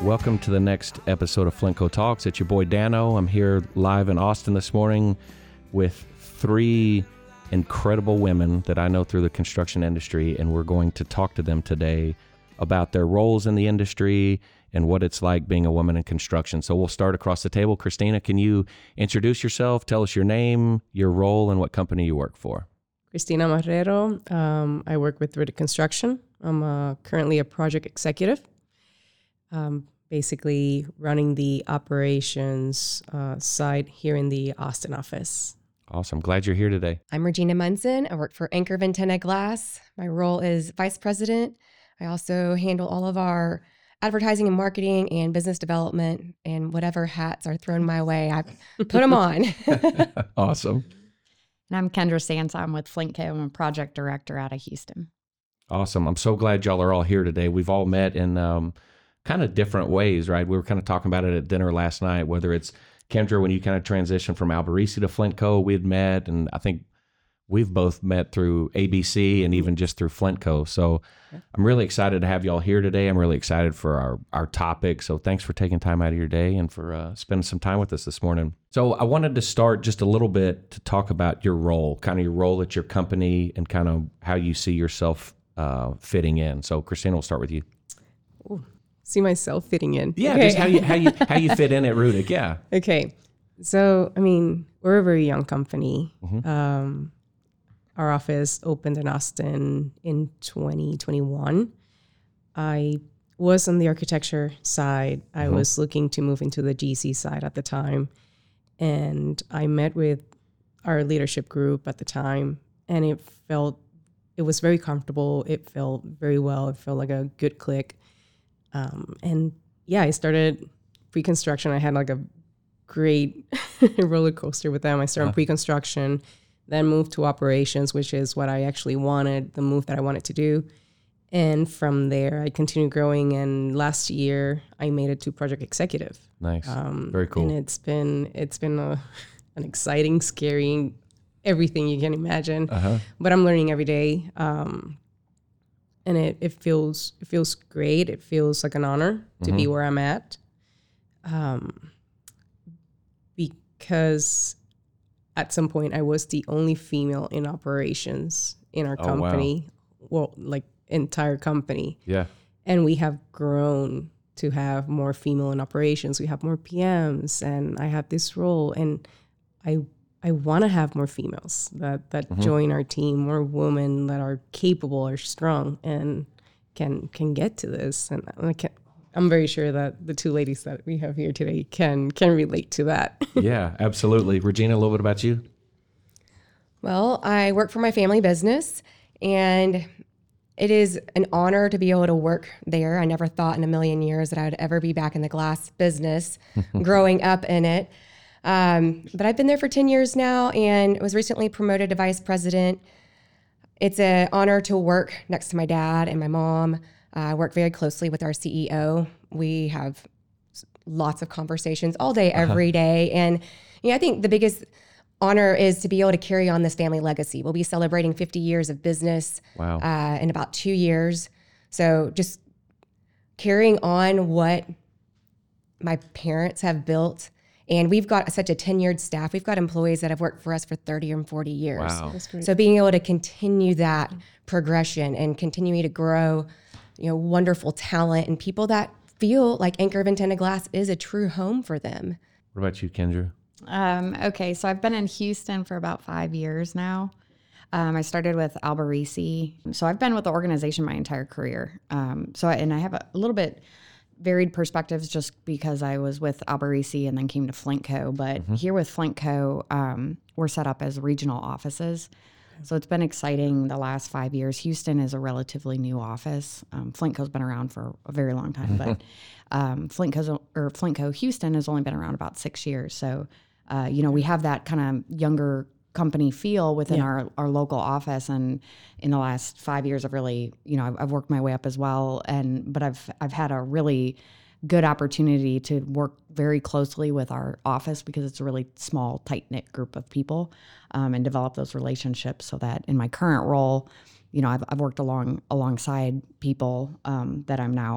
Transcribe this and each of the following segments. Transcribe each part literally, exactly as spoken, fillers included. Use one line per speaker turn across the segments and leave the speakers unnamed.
Welcome to the next episode of Flintco Talks. It's your boy Dano. I'm here live in Austin this morning with three incredible women that I know through the construction industry, and we're going to talk to them today about their roles in the industry and what it's like being a woman in construction. So we'll start across the table. Christina, can you introduce yourself? Tell us your name, your role, and what company you work for.
Cristina Marrero. Um, I work with Riddick Construction. I'm uh, currently a project executive, um, basically running the operations uh, side here in the Austin office.
Awesome. Glad you're here today.
I'm Regina Munson. I work for Anchor Ventana Glass. My role is vice president. I also handle all of our advertising and marketing and business development, and whatever hats are thrown my way, I put them on.
Awesome.
And I'm Kendra Sansa. I'm with Flintco. I'm a project director out of Houston.
Awesome. I'm so glad y'all are all here today. We've all met in um, kind of different ways, right? We were kind of talking about it at dinner last night, whether it's Kendra, when you kind of transitioned from Alberici to Flintco, we had met, and I think we've both met through A B C and even just through Flintco. So yeah. I'm really excited to have y'all here today. I'm really excited for our, our topic. So thanks for taking time out of your day and for uh, spending some time with us this morning. So I wanted to start just a little bit to talk about your role, kind of your role at your company and kind of how you see yourself uh, fitting in. So Christina, we'll start with you.
Ooh, see myself fitting in.
Yeah,
okay.
just how you, how you, how you fit in at Riddick. Yeah.
Okay. So, I mean, we're a very young company. Mm-hmm. Um, Our office opened in Austin in twenty twenty-one. I was on the architecture side. I mm-hmm. was looking to move into the G C side at the time. And I met with our leadership group at the time, and it felt, it was very comfortable. It felt very well. It felt like a good click. Um, and yeah, I started pre-construction. I had like a great roller coaster with them. I started huh. pre-construction, then moved to operations, which is what I actually wanted, the move that I wanted to do. And from there, I continued growing. And last year, I made it to project executive.
Nice. Um, Very cool.
And it's been it's been a, an exciting, scary, everything you can imagine. Uh-huh. But I'm learning every day. Um, and it, it feels it feels great. It feels like an honor to mm-hmm. be where I'm at. Um, because at some point, I was the only female in operations in our oh, company. Wow. Well, like entire company.
Yeah.
And we have grown to have more female in operations. We have more P Ms, and I have this role. And I I want to have more females that, that mm-hmm. join our team, more women that are capable, are strong, and can can get to this. And I can I'm very sure that the two ladies that we have here today can can relate to that.
Yeah, absolutely. Regina, a little bit about you.
Well, I work for my family business, and it is an honor to be able to work there. I never thought in a million years that I would ever be back in the glass business, growing up in it. Um, but I've been there for ten years now, and was recently promoted to vice president. It's an honor to work next to my dad and my mom. Uh, I work very closely with our C E O. We have lots of conversations all day, every uh-huh. day. And you know, I think the biggest honor is to be able to carry on this family legacy. We'll be celebrating fifty years of business
wow.
uh, in about two years. So just carrying on what my parents have built. And we've got such a tenured staff. We've got employees that have worked for us for thirty and forty years.
Wow.
That's great.
So being able to continue that progression and continuing to grow, you know, wonderful talent and people that feel like Anchor Ventana Glass is a true home for them.
What about you, Kendra?
Um, okay, so I've been in Houston for about five years now. Um, I started with Alberici. So I've been with the organization my entire career. Um, so I, and I have a little bit varied perspectives just because I was with Alberici and then came to Flintco. But mm-hmm. here with Flintco, um, we're set up as regional offices. So it's been exciting the last five years. Houston is a relatively new office. Um, Flintco's been around for a very long time, but um, Flintco's or Flintco Houston has only been around about six years. So, uh, you know, we have that kind of younger company feel within yeah. our, our local office. And in the last five years, I've really, you know, I've, I've worked my way up as well. And but I've I've had a really good opportunity to work very closely with our office because it's a really small, tight-knit group of people, um, and develop those relationships so that in my current role, you know, I've, I've worked along alongside people um, that I'm now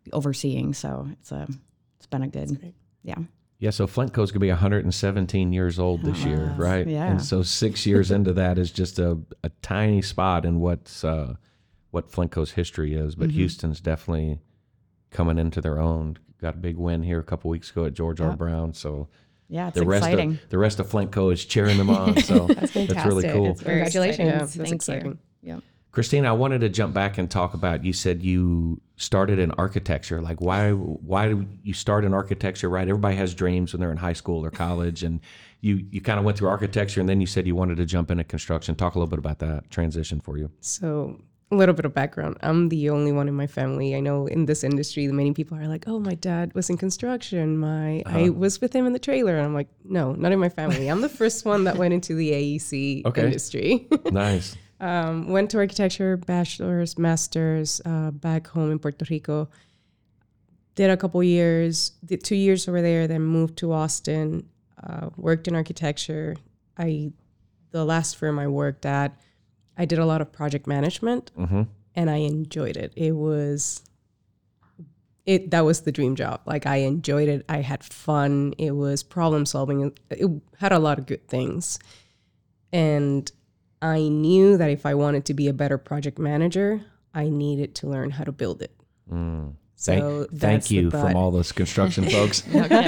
overseeing. So it's a it's been a good yeah.
Yeah, so Flintco's gonna be one hundred seventeen years old this
Oh,
year,
wow.
right?
Yeah.
And so six years into that is just a, a tiny spot in what's uh, what Flintco's history is. But
Mm-hmm.
Houston's definitely coming into their own. Got a big win here a couple weeks ago at George R.
Yeah.
Brown. So
Yeah, it's
the rest
exciting.
of the rest of Flintco is cheering them on. So that's,
fantastic.
really cool.
That's very Congratulations.
Yeah, that's
Thank
exciting.
you. Yeah.
Christina, I wanted to jump back and talk about, you said you started in architecture. Like why why do you start in architecture, right? Everybody has dreams when they're in high school or college, and you, you kind of went through architecture and then you said you wanted to jump into construction. Talk a little bit about that transition for you.
So a little bit of background. I'm the only one in my family. I know in this industry, many people are like, oh, my dad was in construction. My I was with him in the trailer. And I'm like, no, not in my family. I'm the first one that went into the A E C
Okay.
industry.
Nice.
Um, went to architecture, bachelor's, master's, uh, back home in Puerto Rico. Did a couple years, did two years over there, then moved to Austin, uh, worked in architecture. I, the last firm I worked at, I did a lot of project management
Mm-hmm.
and I enjoyed it. It was, it that was the dream job. Like I enjoyed it. I had fun. It was problem solving. It had a lot of good things. And I knew that if I wanted to be a better project manager, I needed to learn how to build it.
Mm.
So
Thank,
that's
thank
the
you
thought.
from all those construction folks.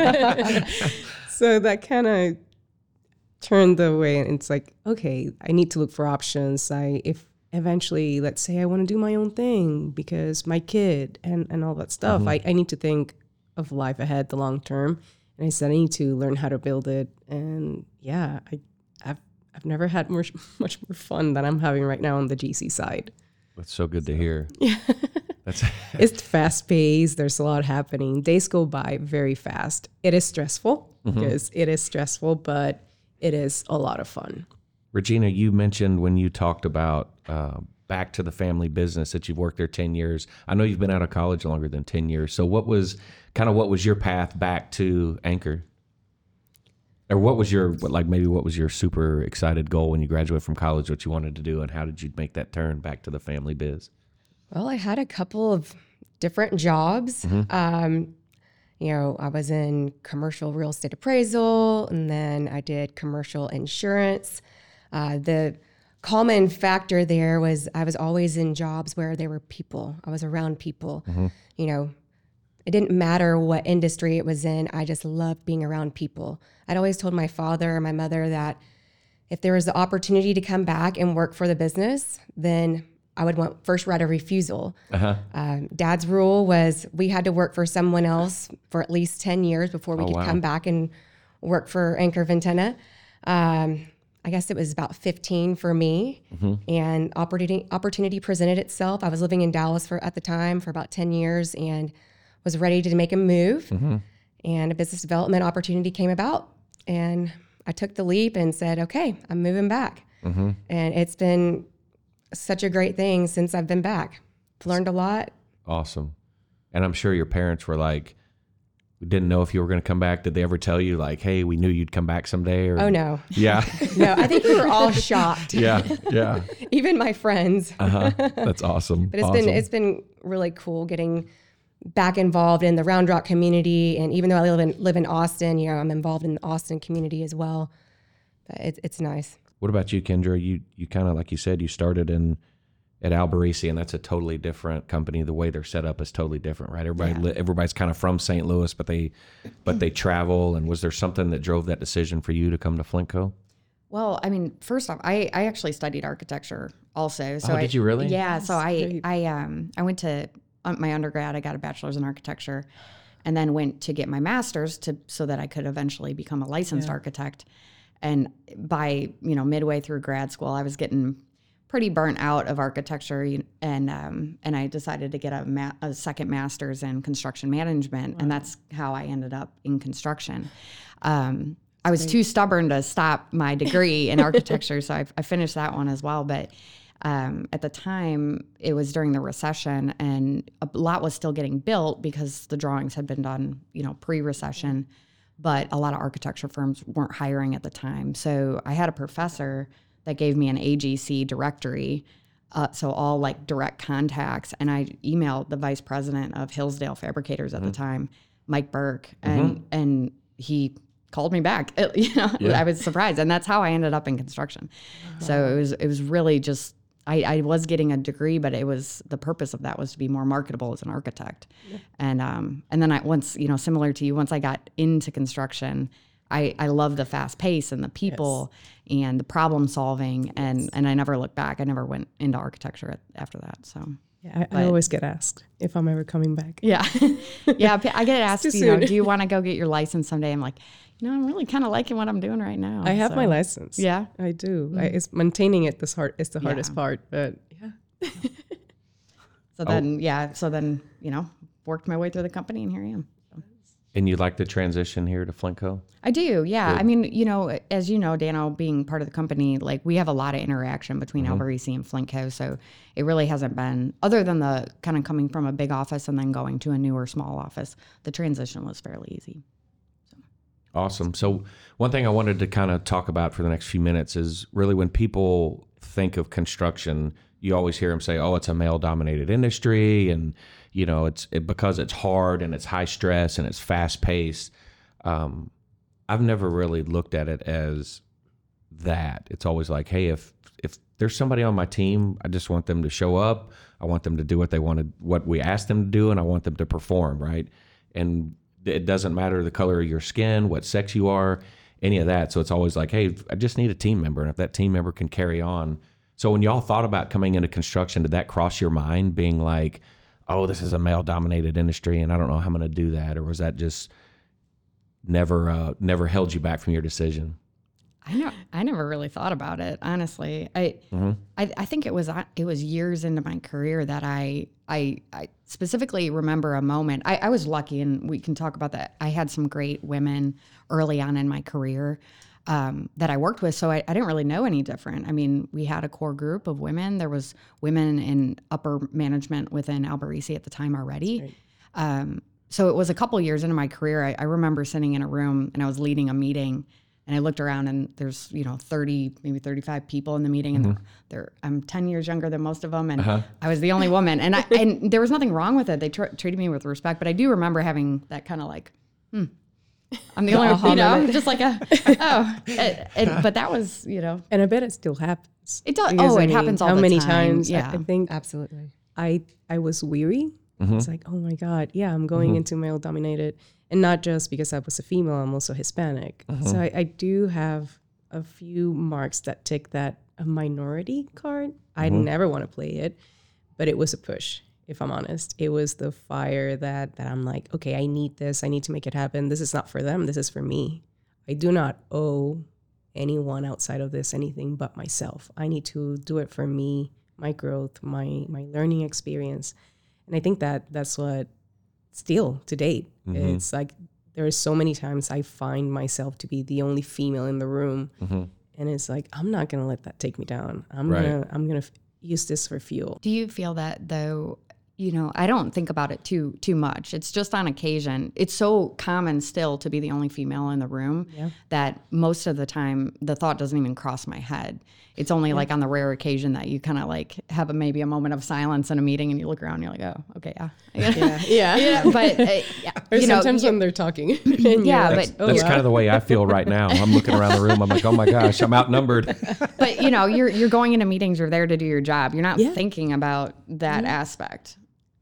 So that kind of turned the way, and it's like, okay, I need to look for options. I if eventually, let's say I want to do my own thing because my kid and, and all that stuff,
Mm-hmm.
I, I need to think of life ahead, the long term. And I said, I need to learn how to build it. And yeah, I, I've I've never had more, much more fun than I'm having right now on the G C side.
That's so good to hear.
Yeah.
That's
It's fast paced. There's a lot happening. Days go by very fast. It is stressful because it is stressful, but it is a lot of fun.
Regina, you mentioned when you talked about uh, back to the family business that you've worked there ten years. I know you've been out of college longer than ten years. So what was kind of what was your path back to Anchor? Or what was your, what, like maybe what was your super excited goal when you graduated from college, what you wanted to do, and how did you make that turn back to the family biz?
Well, I had a couple of different jobs. Um, you know, I was in commercial real estate appraisal, and then I did commercial insurance. Uh, the common factor there was I was always in jobs where there were people. I was around people. You know, it didn't matter what industry it was in. I just loved being around people. I'd always told my father and my mother that if there was the opportunity to come back and work for the business, then I would want first right of refusal.
Uh-huh.
Um, Dad's rule was we had to work for someone else for at least ten years before we
Oh,
could
wow.
come back and work for Anchor Ventana. Um, I guess it was about fifteen for me,
Mm-hmm.
and opportunity opportunity presented itself. I was living in Dallas for at the time for about ten years and was ready to make a move.
Mm-hmm.
And a business development opportunity came about, and I took the leap and said, "Okay, I'm moving back."
Mm-hmm.
And it's been such a great thing since I've been back. Learned a lot.
Awesome. And I'm sure your parents were like, didn't know if you were going to come back. Did they ever tell you like, hey, we knew you'd come back someday? Or
Oh no,
Yeah.
no, I think we were all shocked,
yeah. Yeah.
even my friends.
Uh-huh. That's awesome.
But it's
awesome.
been it's been really cool getting back involved in the Round Rock community. And even though I live in live in Austin, you know, I'm involved in the Austin community as well. But it's it's nice.
What about you, Kendra? You you kind of, like you said, you started in at Alberici, and that's a totally different company. The way they're set up is totally different, right? Everybody li- everybody's kind of from Saint Louis, but they but they travel. And was there something that drove that decision for you to come to Flintco?
Well, I mean, first off, I, I actually studied architecture also. So
Oh,
I,
did you really?
Yeah. So I
great.
I um I went to um, my undergrad. I got a bachelor's in architecture, and then went to get my master's to so that I could eventually become a licensed architect. And by you know midway through grad school, I was getting pretty burnt out of architecture, you- and um, and I decided to get a, ma- a second master's in construction management, and that's how I ended up in construction. Um, I was too stubborn to stop my degree in architecture, so I, I finished that one as well. But um, at the time, it was during the recession, and a lot was still getting built because the drawings had been done, you know, pre-recession. But a lot of architecture firms weren't hiring at the time. So I had a professor that gave me an A G C directory Uh, so all like direct contacts. And I emailed the vice president of Hillsdale Fabricators at mm-hmm. the time, Mike Burke, and mm-hmm. and he called me back. It, you know, yeah. I was surprised, and that's how I ended up in construction. Wow. So it was it was really just I, I was getting a degree, but it was the purpose of that was to be more marketable as an architect. Yeah. And um and then I once you know similar to you, once I got into construction, I, I love the fast pace and the people yes. and the problem solving, and, yes. and I never looked back. I never went into architecture after that. So
yeah, I, I always get asked if I'm ever coming back.
Yeah, yeah, I get asked, you know, do you want to go get your license someday? I'm like, you know, I'm really kind of liking what I'm doing right now.
I have
so.
my license.
Yeah,
I do. Mm-hmm. I, it's maintaining it. This hard is the hardest yeah. part, but yeah.
so then, oh. yeah, so then you know, worked my way through the company, and here I am.
And you like the transition here to Flintco?
I do, yeah. Good. I mean, you know, as you know, Dano, being part of the company, like we have a lot of interaction between mm-hmm. Alberici and Flintco. So it really hasn't been, other than the kind of coming from a big office and then going to a newer small office, the transition was fairly easy. So.
Awesome. So one thing I wanted to kind of talk about for the next few minutes is really when people think of construction, you always hear them say, oh, it's a male-dominated industry, and you know, it's it, because it's hard and it's high stress and it's fast paced. Um, I've never really looked at it as that. It's always like, hey, if if there's somebody on my team, I just want them to show up. I want them to do what they wanted, what we asked them to do, and I want them to perform, right? And it doesn't matter the color of your skin, what sex you are, any of that. So it's always like, hey, I just need a team member, and if that team member can carry on. So when y'all thought about coming into construction, did that cross your mind, being like, oh, this is a male-dominated industry, and I don't know how I'm going to do that, or was that just never uh, never held you back from your decision?
I know I never really thought about it, honestly. I mm-hmm. I, I think it was it was years into my career that I I, I specifically remember a moment. I, I was lucky, and we can talk about that. I had some great women early on in my career um, that I worked with, so I, I didn't really know any different. I mean, we had a core group of women. There was women in upper management within Alberici at the time already. Um, so it was a couple years into my career. I, I remember sitting in a room, and I was leading a meeting, and I looked around, and there's, you know, thirty, maybe thirty-five people in the meeting, and mm-hmm. they're, they're, I'm ten years younger than most of them, and uh-huh. I was the only woman, and I, and there was nothing wrong with it. They tr- treated me with respect, but I do remember having that kind of like, hmm, I'm the only one, you know, just like a, oh, it, it, but that was, you know.
And I bet it still happens.
It does. Oh, it I mean, happens all the time.
How many times?
Yeah.
I, I think
absolutely.
I, I was weary. Mm-hmm. It's like, oh my God, yeah, I'm going mm-hmm. into male dominated. And not just because I was a female, I'm also Hispanic. Mm-hmm. So I, I do have a few marks that tick that a minority card. Mm-hmm. I never want to play it, but it was a push. If I'm honest, it was the fire that, that I'm like, okay, I need this. I need to make it happen. This is not for them. This is for me. I do not owe anyone outside of this anything but myself. I need to do it for me, my growth, my, my learning experience. And I think that that's what still to date, mm-hmm. it's like, there are so many times I find myself to be the only female in the room. Mm-hmm. And it's like, I'm not going to let that take me down. I'm right. going to, I'm going to f- use this for fuel.
Do you feel that though? You know, I don't think about it too too much. It's just on occasion. It's so common still to be the only female in the room yeah. that most of the time the thought doesn't even cross my head. It's only yeah. like on the rare occasion that you kind of like have a, maybe a moment of silence in a meeting, and you look around and you're like, oh, okay, yeah.
Yeah, yeah.
yeah but uh, yeah,
or
you
sometimes
know,
when they're talking.
yeah,
that's,
but
that's
oh,
kind of the way I feel right now. I'm looking around the room. I'm like, oh my gosh, I'm outnumbered.
But you know, you're you're going into meetings. You're there to do your job. You're not
yeah.
thinking about that yeah. aspect.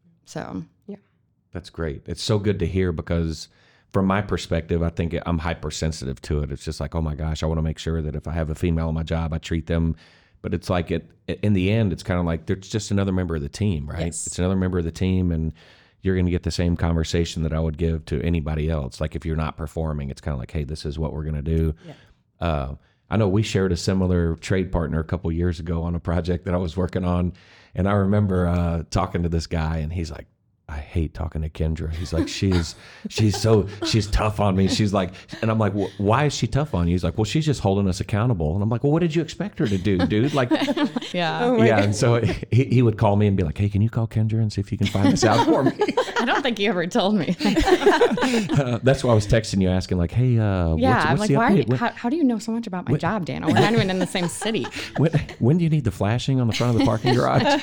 So, yeah.
That's great. It's so good to hear, because from my perspective, I think I'm hypersensitive to it. It's just like, oh my gosh, I want to make sure that if I have a female on my job, I treat them. But it's like, it in the end, it's kind of like, there's just another member of the team, right?
Yes.
It's another member of the team, and you're going to get the same conversation that I would give to anybody else. Like if you're not performing, it's kind of like, hey, this is what we're going to do. Yeah. Uh, I know we shared a similar trade partner a couple years ago on a project that I was working on. And I remember uh, talking to this guy, and he's like, I hate talking to Kendra. He's like, she's she's so she's tough on me. She's like, and I'm like, well, why is she tough on you? He's like, well, she's just holding us accountable. And I'm like, well, what did you expect her to do, dude? Like,
Yeah.
Oh my
yeah.
God.
And so he, he would call me and be like, hey, can you call Kendra and see if you can find this out for me?
I don't think you ever told me.
Uh, that's why I was texting you asking like, hey, uh,
Yeah,
what's,
I'm
what's
like,
the
why?
update? When,
How, how do you know so much about my job, Dan? We're not even in the same city.
when, when do you need the flashing on the front of the parking garage?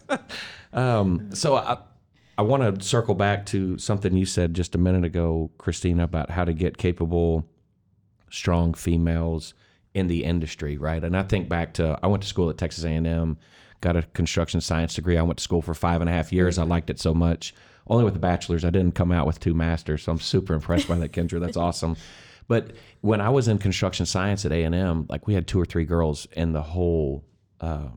um, so I, I want to circle back to something you said just a minute ago, Christina, about how to get capable, strong females in the industry, right? And I think back to, I went to school at Texas A and M, got a construction science degree. I went to school for five and a half years. I liked it so much. Only with the bachelor's. I didn't come out with two masters, so I'm super impressed by that, Kendra. That's awesome. But when I was in construction science at A and M, like we had two or three girls in the whole, uh,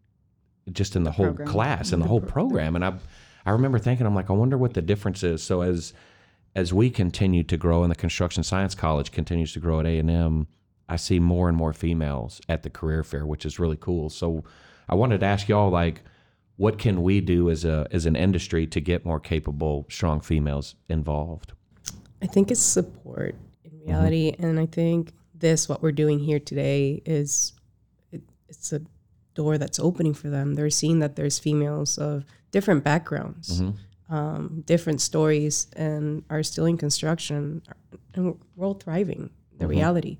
just in the whole
program.
class and the whole program. And I, I remember thinking, I'm like, I wonder what the difference is. So as, as we continue to grow and the construction science college continues to grow at A and M, I see more and more females at the career fair, which is really cool. So I wanted to ask y'all, like, what can we do as a as an industry to get more capable, strong females involved?
I think it's support in reality, mm-hmm. and I think this what we're doing here today is it, it's a door that's opening for them. They're seeing that there's females of different backgrounds, mm-hmm. um, different stories, and are still in construction, and we're all thriving. The mm-hmm. reality.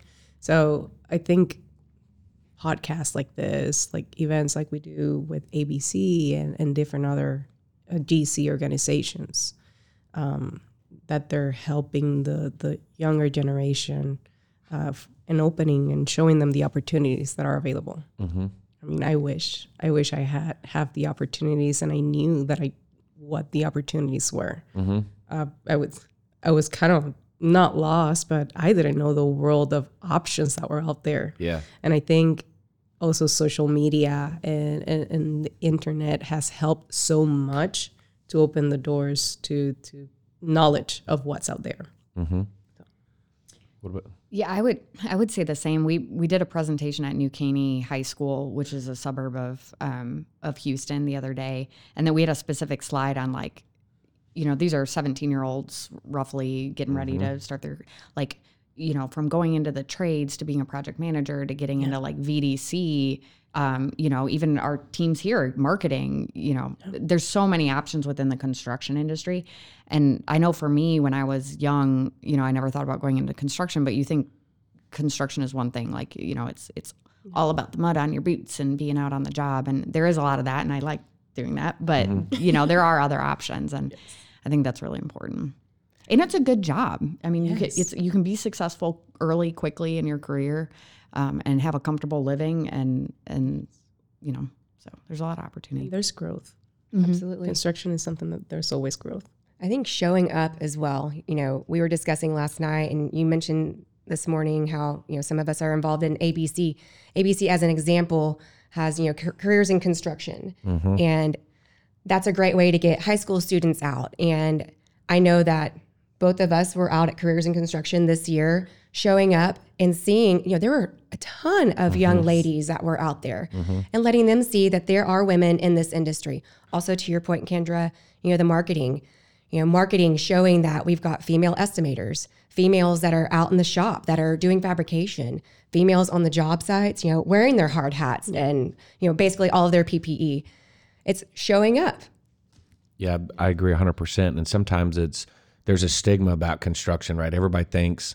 So I think podcasts like this, like events like we do with A B C and, and different other uh, G C organizations, um, that they're helping the, the younger generation uh, and opening and showing them the opportunities that are available. Mm-hmm. I mean, I wish, I wish I had have the opportunities and I knew that I, what the opportunities were. Mm-hmm. Uh, I was, I was kind of not lost, but I didn't know the world of options that were out there.
Yeah.
And I think also social media and, and, and the internet has helped so much to open the doors to, to knowledge of what's out there.
Mm-hmm. So. What about?
Yeah, I would I would say the same. We we did a presentation at New Caney High School, which is a suburb of um, of Houston, the other day, and then we had a specific slide on like, you know, these are seventeen-year-olds roughly getting ready mm-hmm. to start their, like, you know, from going into the trades to being a project manager to getting yeah. into like V D C, um, you know, even our teams here, marketing, you know, yeah. there's so many options within the construction industry. And I know for me, when I was young, you know, I never thought about going into construction, but you think construction is one thing, like, you know, it's, it's yeah. all about the mud on your boots and being out on the job. And there is a lot of that. And I like doing that, but mm-hmm. you know, there are other options. And yes. I think that's really important. And it's a good job. I mean, yes. you can, it's, you can be successful early, quickly in your career, um, and have a comfortable living, and and you know, so there's a lot of opportunity.
And there's growth.
Mm-hmm. Absolutely,
construction is something that there's always growth.
I think showing up as well. You know, we were discussing last night, and you mentioned this morning how, you know, some of us are involved in A B C. A B C, as an example, has, you know, ca- careers in construction, mm-hmm. and that's a great way to get high school students out. And I know that both of us were out at Careers in Construction this year, showing up and seeing, you know, there were a ton of mm-hmm. young ladies that were out there mm-hmm. and letting them see that there are women in this industry. Also, to your point, Kendra, you know, the marketing, you know, marketing showing that we've got female estimators, females that are out in the shop that are doing fabrication, females on the job sites, you know, wearing their hard hats and, you know, basically all of their P P E. It's showing up.
Yeah, I agree one hundred percent. And sometimes it's, there's a stigma about construction, right? Everybody thinks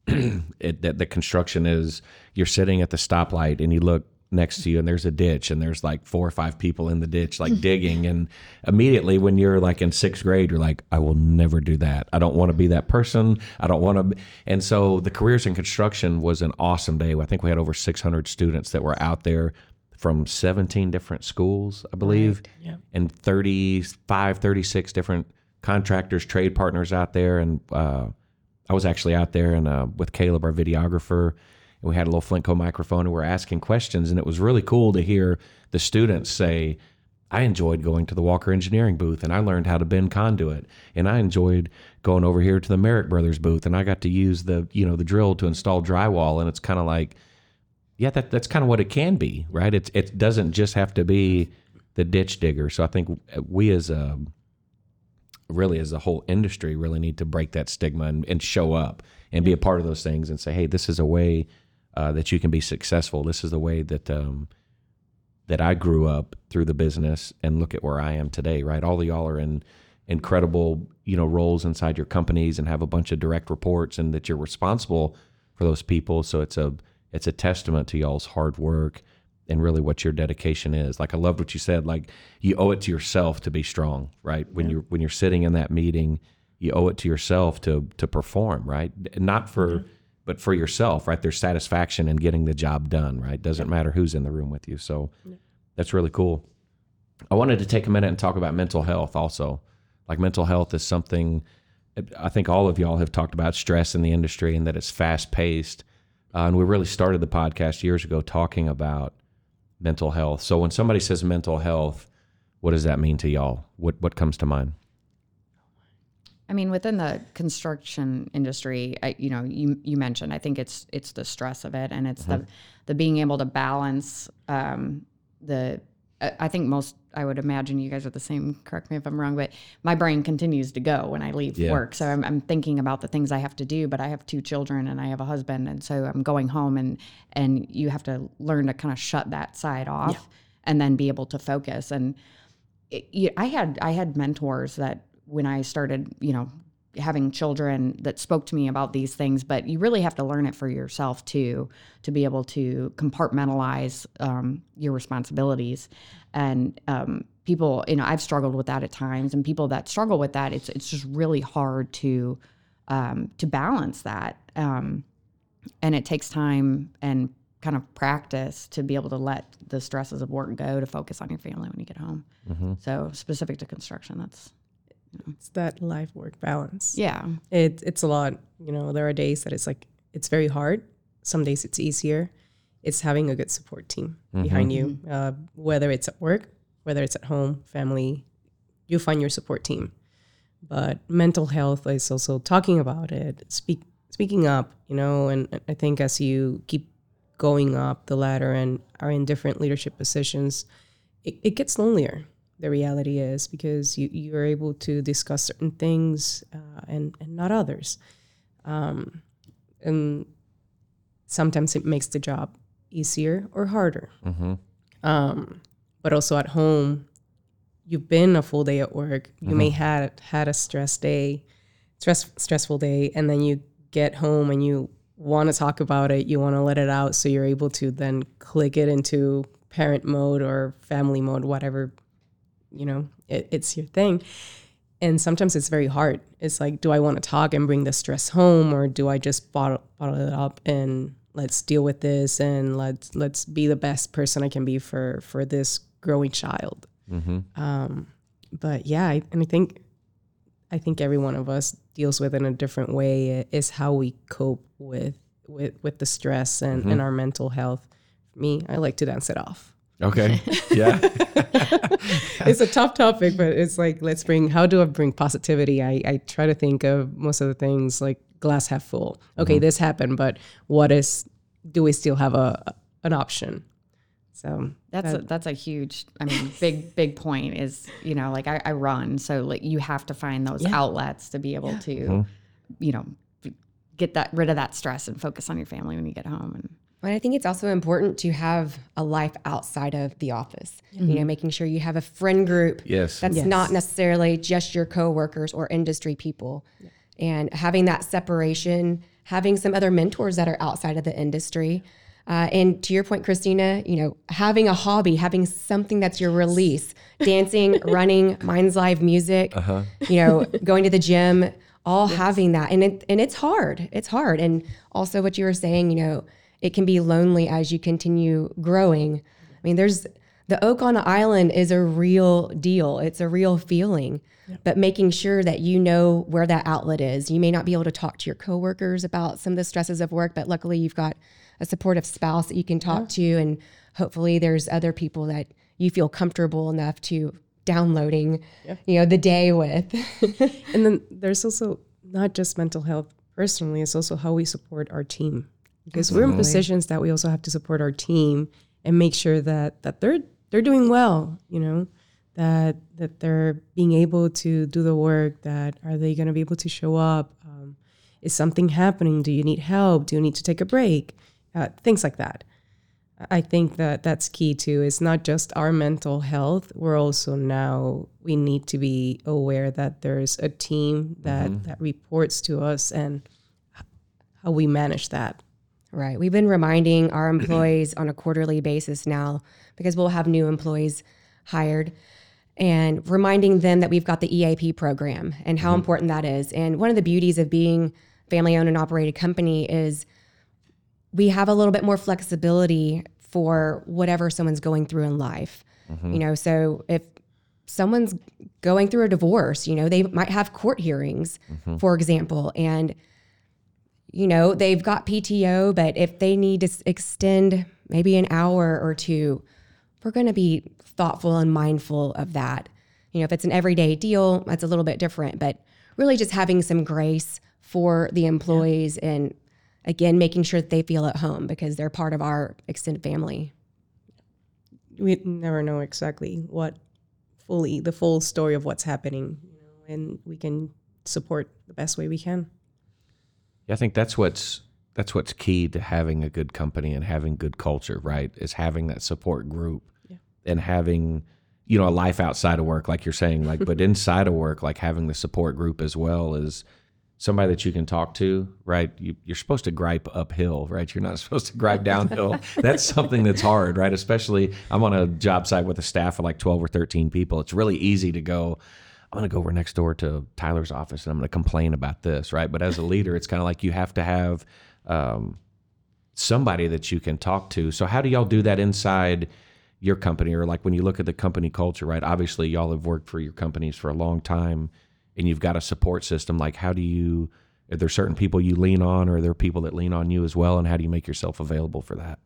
it, that the construction is, you're sitting at the stoplight and you look next to you and there's a ditch and there's like four or five people in the ditch like digging, and immediately when you're like in sixth grade, you're like, I will never do that. I don't want to be that person. I don't want to. And so the Careers in Construction was an awesome day. I think we had over six hundred students that were out there from seventeen different schools, I believe, right. yeah. and thirty-five, thirty-six different contractors, trade partners out there. And uh, I was actually out there and uh, with Caleb, our videographer, and we had a little Flintco microphone and we were asking questions. And it was really cool to hear the students say, I enjoyed going to the Walker Engineering booth and I learned how to bend conduit. And I enjoyed going over here to the Merrick Brothers booth and I got to use the, you know, the drill to install drywall. And it's kind of like, yeah, that that's kind of what it can be, right? It's, it doesn't just have to be the ditch digger. So I think we as a, really as a whole industry really need to break that stigma and, and show up and be a part of those things and say, hey, this is a way uh, that you can be successful. This is the way that um, that I grew up through the business, and look at where I am today, right? All of y'all are in incredible, you know, roles inside your companies and have a bunch of direct reports, and that you're responsible for those people. So it's a it's a testament to y'all's hard work and really what your dedication is. Like, I loved what you said, like you owe it to yourself to be strong, right? When yeah. you're when you're sitting in that meeting, you owe it to yourself to to perform, right? Not for mm-hmm. but for yourself, right? There's satisfaction in getting the job done, right? Doesn't yeah. matter who's in the room with you. So yeah. that's really cool. I wanted to take a minute and talk about mental health also. Like, mental health is something I think all of y'all have talked about, stress in the industry and that it's fast paced. Uh, and we really started the podcast years ago talking about mental health. So when somebody says mental health, what does that mean to y'all? What what comes to mind?
I mean, within the construction industry, I, you know, you you mentioned, I think it's it's the stress of it, and it's mm-hmm. the the being able to balance um, the. I think most, I would imagine you guys are the same. Correct me if I'm wrong, but my brain continues to go when I leave yeah. work. So I'm, I'm thinking about the things I have to do. But I have two children and I have a husband, and so I'm going home, and and you have to learn to kind of shut that side off, yeah. and then be able to focus. And it, you, I had I had mentors that when I started, you know, having children that spoke to me about these things, but you really have to learn it for yourself too, to be able to compartmentalize um, your responsibilities. And um, people, you know, I've struggled with that at times, and people that struggle with that, it's it's just really hard to um, to balance that. Um, and it takes time and kind of practice to be able to let the stresses of work go, to focus on your family when you get home. Mm-hmm. So specific to construction, that's
it's that life work balance.
Yeah.
It, it's a lot. You know, there are days that it's like, it's very hard. Some days it's easier. It's having a good support team mm-hmm. behind you, uh, whether it's at work, whether it's at home, family, you find your support team. But mental health is also talking about it, speak, speaking up, you know, and I think as you keep going up the ladder and are in different leadership positions, it, it gets lonelier. The reality is, because you, you are able to discuss certain things uh, and, and not others. Um, and sometimes it makes the job easier or harder. Mm-hmm. Um, but also at home, you've been a full day at work. You mm-hmm. may have had a stress day, stress stressful day, and then you get home and you want to talk about it. You want to let it out, so you're able to then click it into parent mode or family mode, whatever. You know, it, it's your thing. And sometimes it's very hard. It's like, do I want to talk and bring the stress home, or do I just bottle, bottle it up and let's deal with this and let's let's be the best person I can be for, for this growing child? Mm-hmm. Um, but yeah, I, and I think I think every one of us deals with it in a different way. It is how we cope with with, with the stress and, mm-hmm. and our mental health. For me, I like to dance it off.
Okay. Yeah.
It's a tough topic, but it's like, let's bring, how do I bring positivity? I, I try to think of most of the things like glass half full. Okay, mm-hmm. this happened, but what is, do we still have a an option? So
that's
that,
a, that's a huge, I mean, big, big point is, you know, like I, I run. So like you have to find those yeah. outlets to be able yeah. to, mm-hmm. you know, get that rid of that stress and focus on your family when you get home. And
And I think it's also important to have a life outside of the office, mm-hmm. you know, making sure you have a friend group
yes.
that's
yes.
not necessarily just your coworkers or industry people. Yeah. And having that separation, having some other mentors that are outside of the industry. Uh, and to your point, Christina, you know, having a hobby, having something that's your release, dancing, running, Minds Live music, uh-huh. you know, going to the gym, all yes. having that. And it, and it's hard. It's hard. And also what you were saying, you know, it can be lonely as you continue growing. I mean, there's the oak on the island is a real deal. It's a real feeling, yep. but making sure that you know where that outlet is. You may not be able to talk to your coworkers about some of the stresses of work, but luckily you've got a supportive spouse that you can talk yeah. to. And hopefully there's other people that you feel comfortable enough to downloading, yeah. you know, the day with.
And then there's also not just mental health personally, it's also how we support our team. Because Absolutely. We're in positions that we also have to support our team and make sure that that they're they're doing well, you know, that that they're being able to do the work, that are they going to be able to show up, um, is something happening, do you need help, do you need to take a break, uh, things like that. I think that that's key too. It's not just our mental health. We're also now, we need to be aware that there's a team that, mm-hmm. that reports to us and how we manage that.
Right. We've been reminding our employees on a quarterly basis now, because we'll have new employees hired, and reminding them that we've got the E A P program and how mm-hmm. important that is. And one of the beauties of being family owned and operated company is we have a little bit more flexibility for whatever someone's going through in life. Mm-hmm. You know, so if someone's going through a divorce, you know, they might have court hearings, mm-hmm. for example, and, you know, they've got P T O, but if they need to extend maybe an hour or two, we're going to be thoughtful and mindful of that. You know, if it's an everyday deal, that's a little bit different, but really just having some grace for the employees, yeah. and again, making sure that they feel at home because they're part of our extended family.
We never know exactly what fully, the full story of what's happening, you know, and we can support the best way we can.
Yeah, I think that's what's that's what's key to having a good company and having good culture, right? Is having that support group, yeah. and having, you know, a life outside of work, like you're saying, like, but inside of work, like having the support group as well is somebody that you can talk to, right? You, you're supposed to gripe uphill, right? You're not supposed to gripe downhill. That's something that's hard, right? Especially, I'm on a job site with a staff of like twelve or thirteen people. It's really easy to go, I'm going to go over next door to Tyler's office and I'm going to complain about this, right? But as a leader, it's kind of like you have to have um, somebody that you can talk to. So how do y'all do that inside your company? Or like when you look at the company culture, right? Obviously, y'all have worked for your companies for a long time, and you've got a support system. Like, how do you, are there certain people you lean on, or are there people that lean on you as well? And how do you make yourself available for that?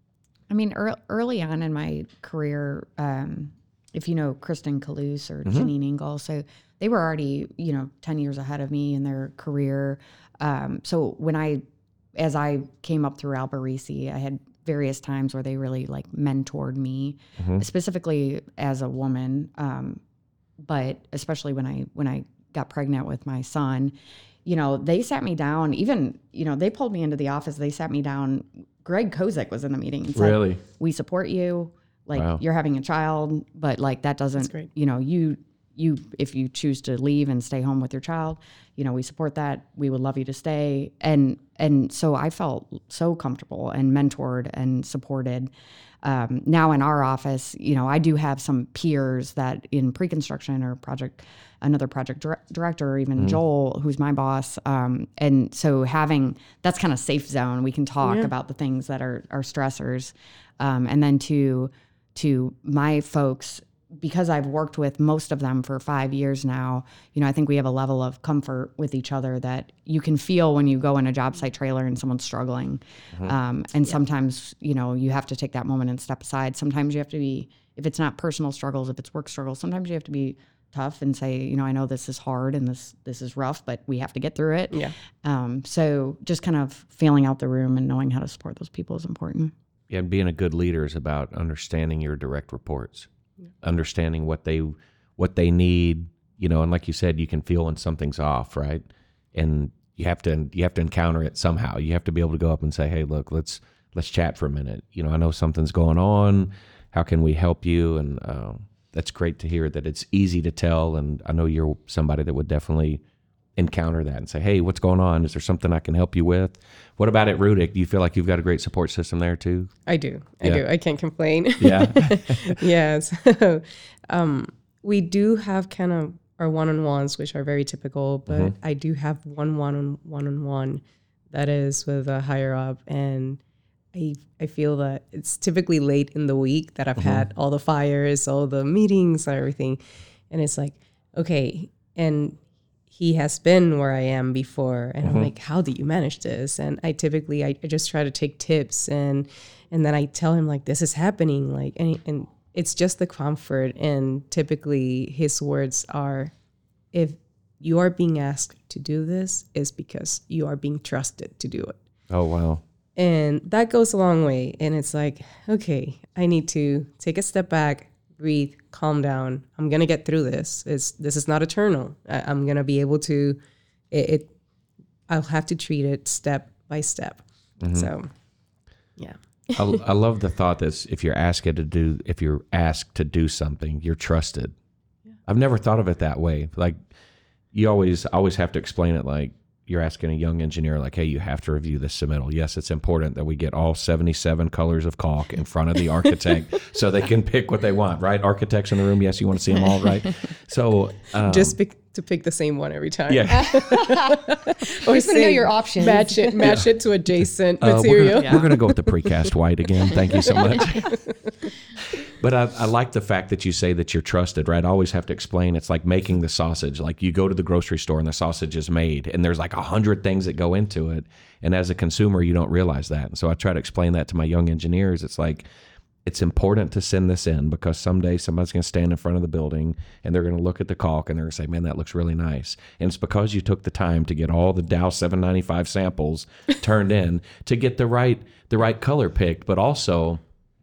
I mean, early, early on in my career, um, if you know Kristen Kalous or mm-hmm. Janine Engel, so they were already, you know, ten years ahead of me in their career. Um, so when I, as I came up through Alberici, I had various times where they really like mentored me, mm-hmm. specifically as a woman. Um, but especially when I when I got pregnant with my son, you know, they sat me down. Even, you know, they pulled me into the office. They sat me down. Greg Kozak was in the meeting and said,
really?
We support you. Like, wow. You're having a child, but like that doesn't, you know, you you if you choose to leave and stay home with your child, you know, we support that. We would love you to stay. And and so I felt so comfortable and mentored and supported. Um, now in our office, you know, I do have some peers that in pre-construction or project, another project dir- director, or even mm-hmm. Joel, who's my boss. Um, and so having, that's kind of safe zone. We can talk yeah. about the things that are, are stressors. Um, and then to, to my folks, because I've worked with most of them for five years now, you know, I think we have a level of comfort with each other that you can feel when you go in a job site trailer and someone's struggling. Mm-hmm. Um, and yeah. sometimes, you know, you have to take that moment and step aside. Sometimes you have to be, if it's not personal struggles, if it's work struggles, sometimes you have to be tough and say, you know, I know this is hard and this this is rough, but we have to get through it.
Yeah.
Um, so just kind of feeling out the room and knowing how to support those people is important.
Yeah, and being a good leader is about understanding your direct reports. Understanding what they what they need, you know, and like you said, you can feel when something's off, right? And you have to you have to encounter it somehow. You have to be able to go up and say, "Hey, look, let's let's chat for a minute. You know, I know something's going on. How can we help you?" And uh, that's great to hear that it's easy to tell. And I know you're somebody that would definitely encounter that and say, "Hey, what's going on? Is there something I can help you with?" What about at Rudick? Do you feel like you've got a great support system there too?
I do. I yeah. do. I can't complain.
Yeah.
Yes. So, um, we do have kind of our one-on-ones, which are very typical, but mm-hmm. I do have one one one-on-one that is with a higher up, and I I feel that it's typically late in the week that I've mm-hmm. had all the fires, all the meetings, everything, and it's like, okay, and he has been where I am before. And mm-hmm. I'm like, how do you manage this? And I typically, I, I just try to take tips and, and then I tell him like, this is happening. Like, and, and it's just the comfort. And typically his words are, if you are being asked to do this, is because you are being trusted to do it.
Oh, wow.
And that goes a long way. And it's like, okay, I need to take a step back, breathe, calm down. I'm gonna get through this. It's this is not eternal. I, I'm gonna be able to. It, it. I'll have to treat it step by step. Mm-hmm. So, yeah.
I, I love the thought that if you're asked to do, if you're asked to do something, you're trusted. Yeah. I've never thought of it that way. Like you always, always have to explain it like you're asking a young engineer, like, hey, you have to review this submittal. Yes, it's important that we get all seventy-seven colors of caulk in front of the architect so they can pick what they want, right? Architects in the room, yes, you want to see them all, right? So um,
just pick, to pick the same one every time.
Yeah.
Or just want to know your options.
Match it, match yeah. it to adjacent
uh,
material.
We're gonna, yeah. we're gonna go with the precast white again. Thank you so much. But I, I like the fact that you say that you're trusted, right? I always have to explain. It's like making the sausage. Like you go to the grocery store and the sausage is made, and there's like a hundred things that go into it. And as a consumer, you don't realize that. And so I try to explain that to my young engineers. It's like, it's important to send this in because someday somebody's going to stand in front of the building and they're going to look at the caulk and they're going to say, man, that looks really nice. And it's because you took the time to get all the Dow seven ninety-five samples turned in to get the right the right color picked. But also,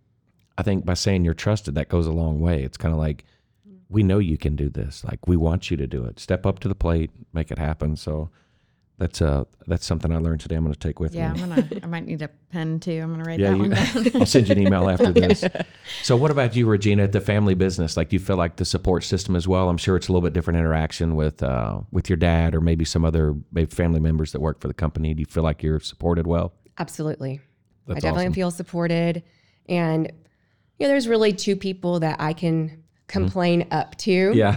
I think by saying you're trusted, that goes a long way. It's kind of like, we know you can do this. Like, we want you to do it. Step up to the plate, make it happen. So that's uh that's something I learned today. I'm going to take with
yeah,
me.
Yeah, I'm gonna. I might need a pen too. I'm gonna write
yeah,
that
you,
one down.
I'll send you an email after this. So what about you, Regina, at the family business? Like, do you feel like the support system as well? I'm sure it's a little bit different interaction with uh, with your dad or maybe some other maybe family members that work for the company. Do you feel like you're supported well?
Absolutely.
That's
I definitely
awesome.
feel supported. And yeah, there's really two people that I can complain mm. up to.
Yeah.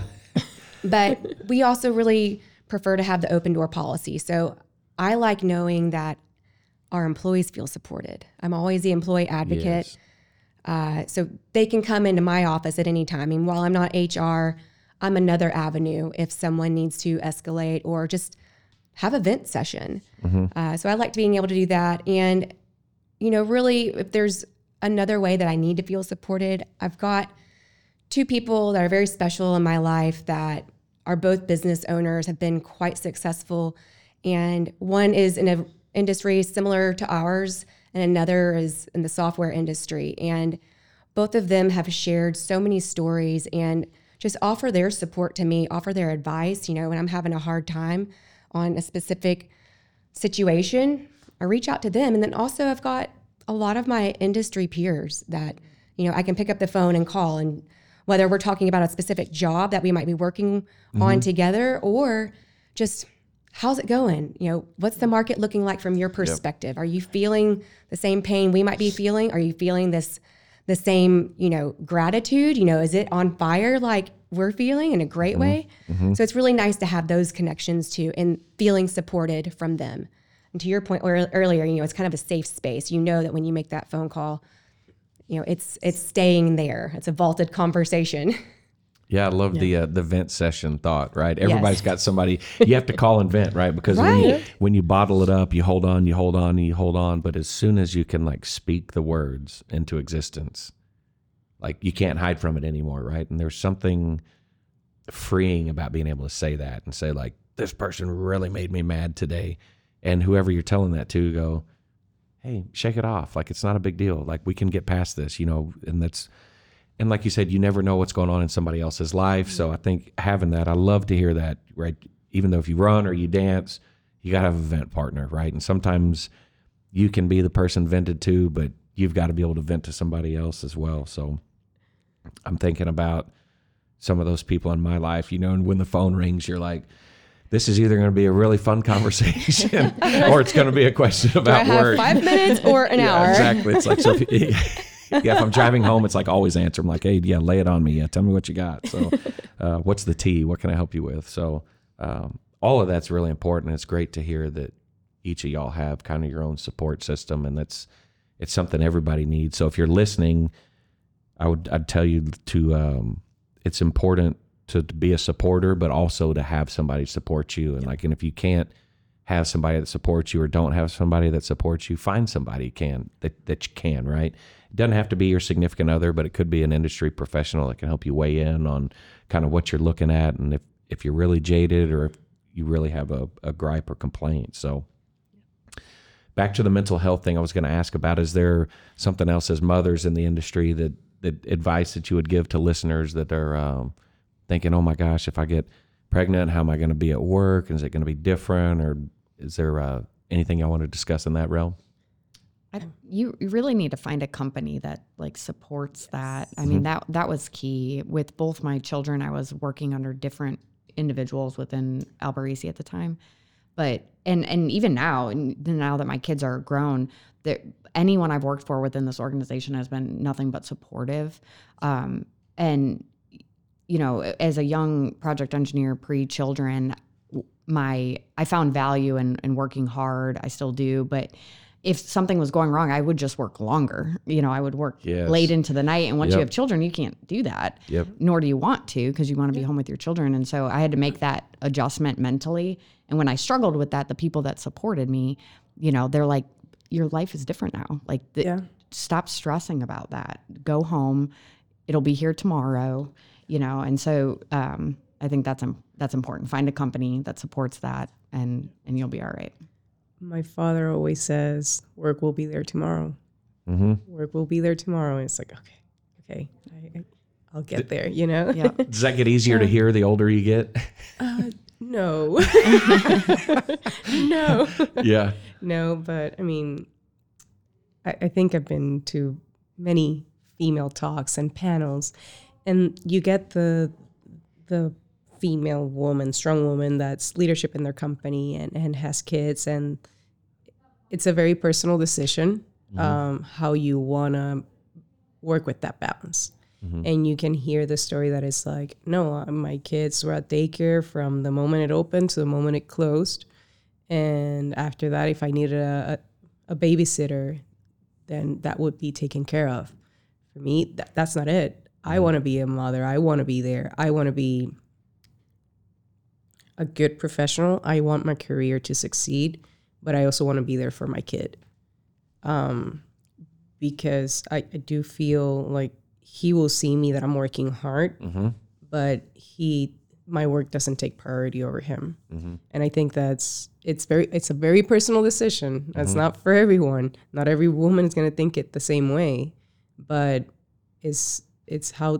But we also really prefer to have the open door policy. So I like knowing that our employees feel supported. I'm always the employee advocate.
Yes.
Uh, so they can come into my office at any time. I mean, while I'm not H R, I'm another avenue if someone needs to escalate or just have a vent session. Mm-hmm. Uh, so I like being able to do that. And, you know, really, if there's another way that I need to feel supported, I've got two people that are very special in my life that are both business owners, have been quite successful. And one is in an industry similar to ours, and another is in the software industry. And both of them have shared so many stories and just offer their support to me, offer their advice. You know, when I'm having a hard time on a specific situation, I reach out to them. And then also I've got a lot of my industry peers that, you know, I can pick up the phone and call, and whether we're talking about a specific job that we might be working mm-hmm. on together, or just how's it going? You know, what's the market looking like from your perspective? Yep. Are you feeling the same pain we might be feeling? Are you feeling this, the same, you know, gratitude? You know, is it on fire like we're feeling in a great mm-hmm. way? Mm-hmm. So it's really nice to have those connections too, and feeling supported from them. And to your point earlier, you know, it's kind of a safe space. You know that when you make that phone call, you know, it's it's staying there. It's a vaulted conversation.
Yeah, I love yeah. the uh, the vent session thought, right? Everybody's
yes.
got somebody. You have to call and vent, right? Because
right.
when you when you bottle it up, you hold on, you hold on, and you hold on. But as soon as you can like speak the words into existence, like you can't hide from it anymore, right? And there's something freeing about being able to say that and say like, this person really made me mad today. And whoever you're telling that to go, hey, shake it off. Like, it's not a big deal. Like, we can get past this, you know, and that's, and like you said, you never know what's going on in somebody else's life. So I think having that, I love to hear that, right? Even though if you run or you dance, you got to have a vent partner, right? And sometimes you can be the person vented to, but you've got to be able to vent to somebody else as well. So I'm thinking about some of those people in my life, you know, and when the phone rings, you're like, this is either going to be a really fun conversation or it's going to be a question about
Do I have
work.
Five minutes or an
yeah,
hour.
Exactly. It's like, so if, yeah, if I'm driving home, it's like always answer. I'm like, hey, yeah, lay it on me. Yeah, tell me what you got. So uh, what's the tea? What can I help you with? So um, all of that's really important. It's great to hear that each of y'all have kind of your own support system, and that's it's something everybody needs. So if you're listening, I would I'd tell you to um, it's important to, to be a supporter, but also to have somebody support you. And like, and if you can't have somebody that supports you or don't have somebody that supports you, find somebody can that, that you can, right? It doesn't have to be your significant other, but it could be an industry professional that can help you weigh in on kind of what you're looking at. And if, if you're really jaded or if you really have a, a gripe or complaint. So back to the mental health thing I was going to ask about, is there something else as mothers in the industry that the advice that you would give to listeners that are um, thinking, oh my gosh, if I get pregnant, how am I going to be at work? Is it going to be different? Or is there uh, anything I want to discuss in that realm?
I, you, you really need to find a company that like supports that. I mean, that that was key. With both my children, I was working under different individuals within Alberici at the time. But, and and even now, and now that my kids are grown, there, anyone I've worked for within this organization has been nothing but supportive. Um, and, you know, as a young project engineer pre-children, my I found value in, in working hard. I still do, but if something was going wrong, I would just work longer. You know, I would work
Yes.
late into the night. And once
Yep.
you have children, you can't do that.
Yep.
Nor do you want to, because you want to be home with your children. And so I had to make that adjustment mentally. And when I struggled with that, the people that supported me, you know, they're like, your life is different now. Like, the,
Yeah.
stop stressing about that. Go home. It'll be here tomorrow, you know? And so um, I think that's, im- that's important. Find a company that supports that, and, and you'll be all right.
My father always says, work will be there tomorrow.
Mm-hmm.
Work will be there tomorrow. And it's like, okay, okay, I, I, I'll get there, you know?
Yeah.
Does that get easier to hear the older you get?
Uh, no. no.
Yeah.
No, but I mean, I, I think I've been to many female talks and panels, and you get the the female woman, strong woman that's leadership in their company and, and has kids, and it's a very personal decision um, how you want to work with that balance.
Mm-hmm.
And you can hear the story that is like, no, uh, my kids were at daycare from the moment it opened to the moment it closed. And after that, if I needed a, a, a babysitter, then that would be taken care of. For me, that, that's not it. I want to be a mother. I want to be there. I want to be a good professional. I want my career to succeed, but I also want to be there for my kid. Um, because I, I do feel like he will see me that I'm working hard,
Mm-hmm.
but he, my work doesn't take priority over him.
Mm-hmm.
And I think that's, it's very, it's a very personal decision. That's not for everyone. Not every woman is going to think it the same way, but it's, it's how,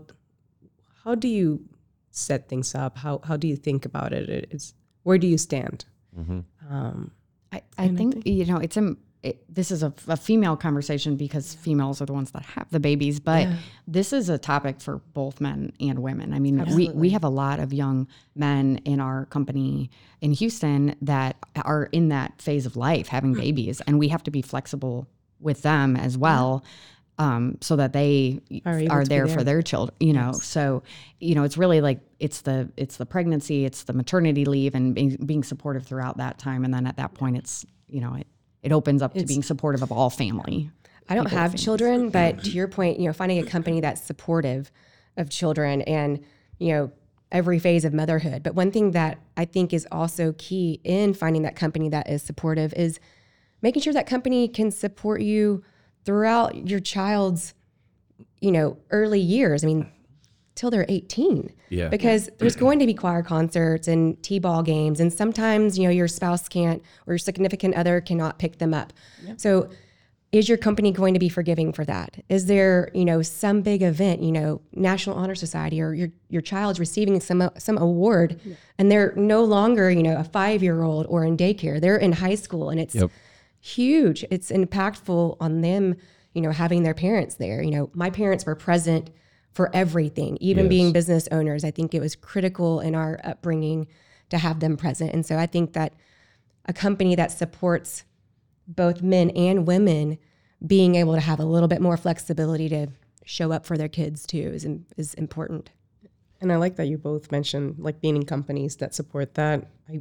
how do you set things up? How, how do you think about it? it it's, where do you stand?
Mm-hmm.
Um,
I, I think, you know, it's a, it, this is a, a female conversation because females are the ones that have the babies, but
Yeah.
this is a topic for both men and women. I mean, we,
Absolutely.
we have a lot of young men in our company in Houston that are in that phase of life, having babies, and we have to be flexible with them as well. Um, so that they
Are
are,
able to be
there,
there.
for their children, you know. So, you know, it's really like it's the it's the pregnancy, it's the maternity leave, and being, being supportive throughout that time. And then at that point, it's you know it it opens up to being supportive of all family.
I don't
People
have
think-
children, but to your point, you know, finding a company that's supportive of children and, you know, every phase of motherhood. But one thing that I think is also key in finding that company that is supportive is making sure that company can support you throughout your child's, you know, early years. I mean, till they're eighteen.
Yeah.
Because there's going to be choir concerts and t-ball games, and sometimes, you know, your spouse can't or your significant other cannot pick them up. So is your company going to be forgiving for that? Is there, you know, some big event, you know, National Honor Society, or your your child's receiving some some award, and they're no longer, you know, a five-year-old or in daycare. They're in high school, and it's
Yep.
huge. It's impactful on them, you know, having their parents there. You know, my parents were present for everything, even
Yes.
being business owners. I think it was critical in our upbringing to have them present. And so I think that a company that supports both men and women being able to have a little bit more flexibility to show up for their kids too is is important.
And I like that you both mentioned like being in companies that support that. I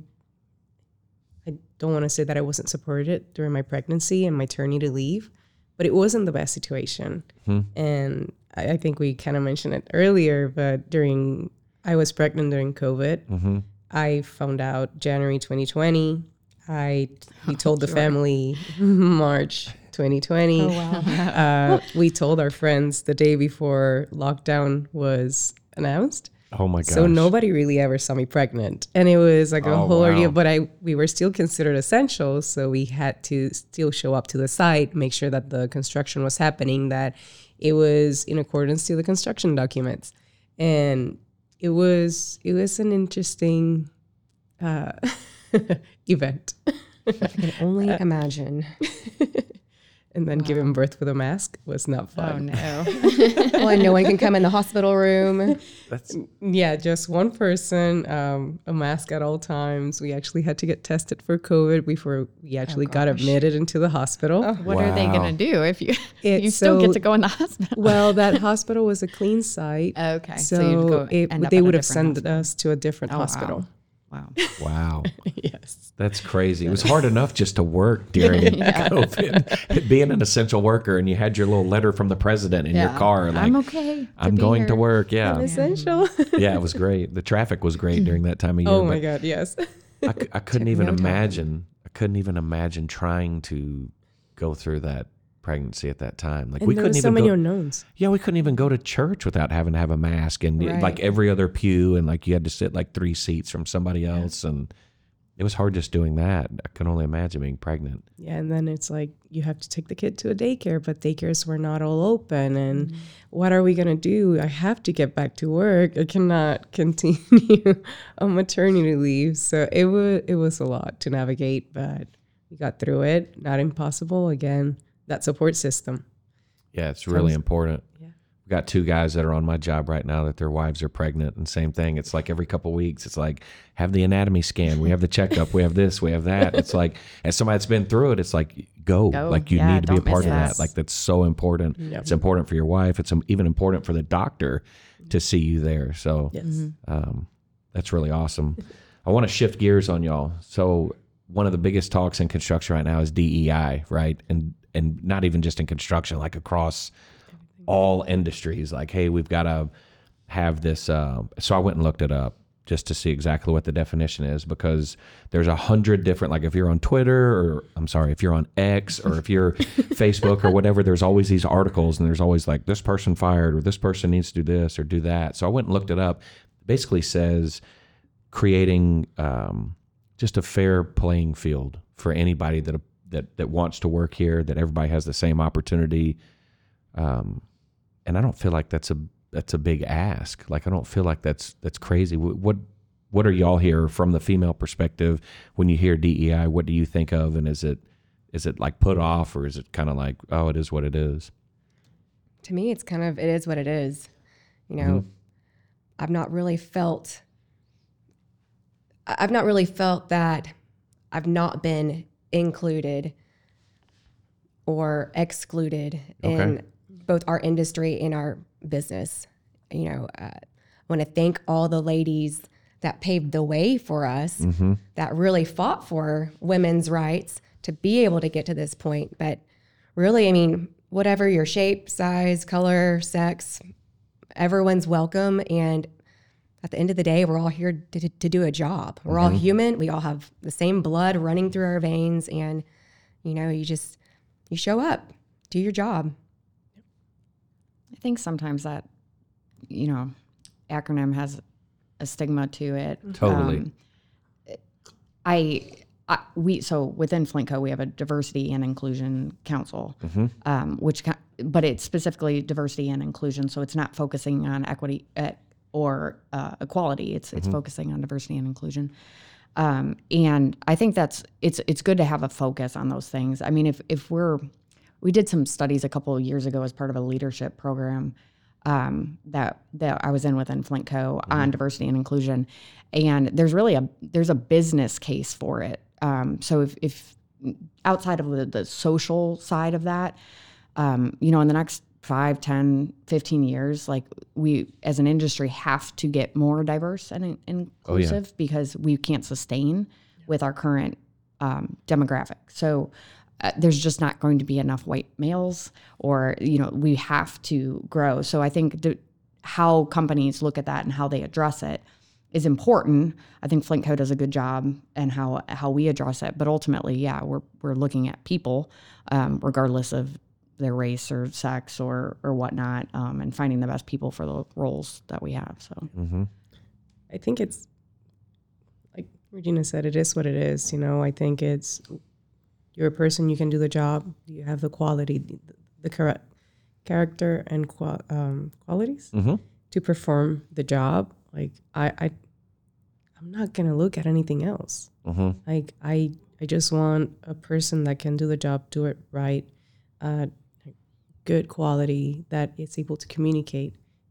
I don't want to say that I wasn't supported during my pregnancy and maternity leave, but it wasn't the best situation. And I, I think we kind of mentioned it earlier, but during I was pregnant during COVID.
Mm-hmm.
I found out January twenty twenty. I we told the family March twenty twenty.
Oh, wow.
Uh, we told our friends the day before lockdown was announced.
Oh my gosh.
So nobody really ever saw me pregnant, and it was like a
Oh,
whole
wow.
ordeal. But I we were still considered essential, so we had to still show up to the site, make sure that the construction was happening, that it was in accordance to the construction documents. And it was it was an interesting uh, event.
I can only imagine.
And then giving birth with a mask was not
Oh
fun.
no.
Well, and no one can come in the hospital room.
That's
Yeah, just one person, um, a mask at all times. We actually had to get tested for COVID before we actually got
gosh.
admitted into the hospital.
What are they
Wow.
gonna do if you
It's
you still
so-
get to go in the hospital?
Well, that hospital was a clean site.
Okay,
So,
so you'd go
it,
end up
they
at a
would have
different
sent us to a different
Oh, wow.
hospital.
Wow.
wow.
Yes.
That's crazy. It was hard enough just to work during COVID. Being an essential worker, and you had your little letter from the president in your car, like,
I'm okay. to
I'm
be
going to
here."
work. Yeah.
Essential.
Yeah, it was great. The traffic was great during that time of year.
Oh my
but
God, yes.
I, c- I couldn't
Took
even
no time.
imagine. I couldn't even imagine trying to go through that pregnancy at that time. Like
And
we
there
couldn't
were so
even
many
go.
unknowns.
Yeah, we couldn't even go to church without having to have a mask, and
Right.
like every other pew, and like you had to sit like three seats from somebody else, and it was hard just doing that. I can only imagine being pregnant.
Yeah, and then it's like you have to take the kid to a daycare, but daycares were not all open. And what are we going to do? I have to get back to work. I cannot continue on maternity leave. So it was it was a lot to navigate, but we got through it. Not impossible. Again, that support system.
Yeah, it's really
Sounds-
important.
Yeah.
We got two guys that are on my job right now that their wives are pregnant, and same thing. It's like every couple of weeks, it's like have the anatomy scan, we have the checkup, we have this, we have that. It's like as somebody that's been through it, it's like go,
Go.
like you
Yeah,
need to be a
don't
part
miss
of
that.
that. Like that's so important.
Yep.
It's important for your wife. It's um, even important for the doctor to see you there. So
Yes.
um, that's really awesome. I want to shift gears on y'all. So one of the biggest talks in construction right now is D E I, right? And and not even just in construction, like across all industries. Like, hey, we've got to have this. Uh, so I went and looked it up just to see exactly what the definition is, because there's a hundred different, like if you're on Twitter, or I'm sorry, if you're on X, or if you're Facebook or whatever, there's always these articles, and there's always like this person fired, or this person needs to do this or do that. So I went and looked it up. It basically says creating um, just a fair playing field for anybody that that that wants to work here, that everybody has the same opportunity. Um, and I don't feel like that's a that's a big ask. Like I don't feel like that's that's crazy. What what, what are y'all here from the female perspective when you hear D E I? What do you think of, and is it is it like put off, or is it kind of like, oh, it is what it is?
To me, it's kind of, it is what it is. You know,
Mm-hmm.
I've not really felt, I- I've not really felt that I've not been included or excluded in
Okay.
both our industry and our business. You know, uh, I want to thank all the ladies that paved the way for us,
Mm-hmm.
that really fought for women's rights to be able to get to this point. But really, I mean, whatever your shape, size, color, sex, everyone's welcome. And at the end of the day, we're all here to, to do a job. We're all human. We all have the same blood running through our veins. And, you know, you just, you show up, do your job.
I think sometimes that, you know, acronym has a stigma to it.
Totally.
Um, I, I, we, so within Flintco, we have a diversity and inclusion council, um, which, ca- but it's specifically diversity and inclusion. So it's not focusing on equity uh, or uh, equality. It's, it's focusing on diversity and inclusion. Um, and I think that's, it's, it's good to have a focus on those things. I mean, if, if we're, we did some studies a couple of years ago as part of a leadership program um, that that I was in within Flintco on diversity and inclusion, and there's really a there's a business case for it. Um, so if, if outside of the, the social side of that, um, you know, in the next five, ten, fifteen years, like we as an industry have to get more diverse and in- inclusive because we can't sustain with our current um, demographic. So uh, there's just not going to be enough white males, or, you know, we have to grow. So I think the, how companies look at that and how they address it is important. I think Flintco does a good job and how how we address it. But ultimately, yeah, we're we're looking at people, um, regardless of their race or sex or or whatnot, um, and finding the best people for the roles that we have. So
Mm-hmm.
I think it's like Regina said, it is what it is. You know, I think it's you're a person, you can do the job, you have the quality, the, the correct character and qual- um, qualities
Mm-hmm.
to perform the job, like I, I I'm not gonna look at anything else.
Mm-hmm.
Like I I just want a person that can do the job, do it right, uh, good quality, that is able to communicate.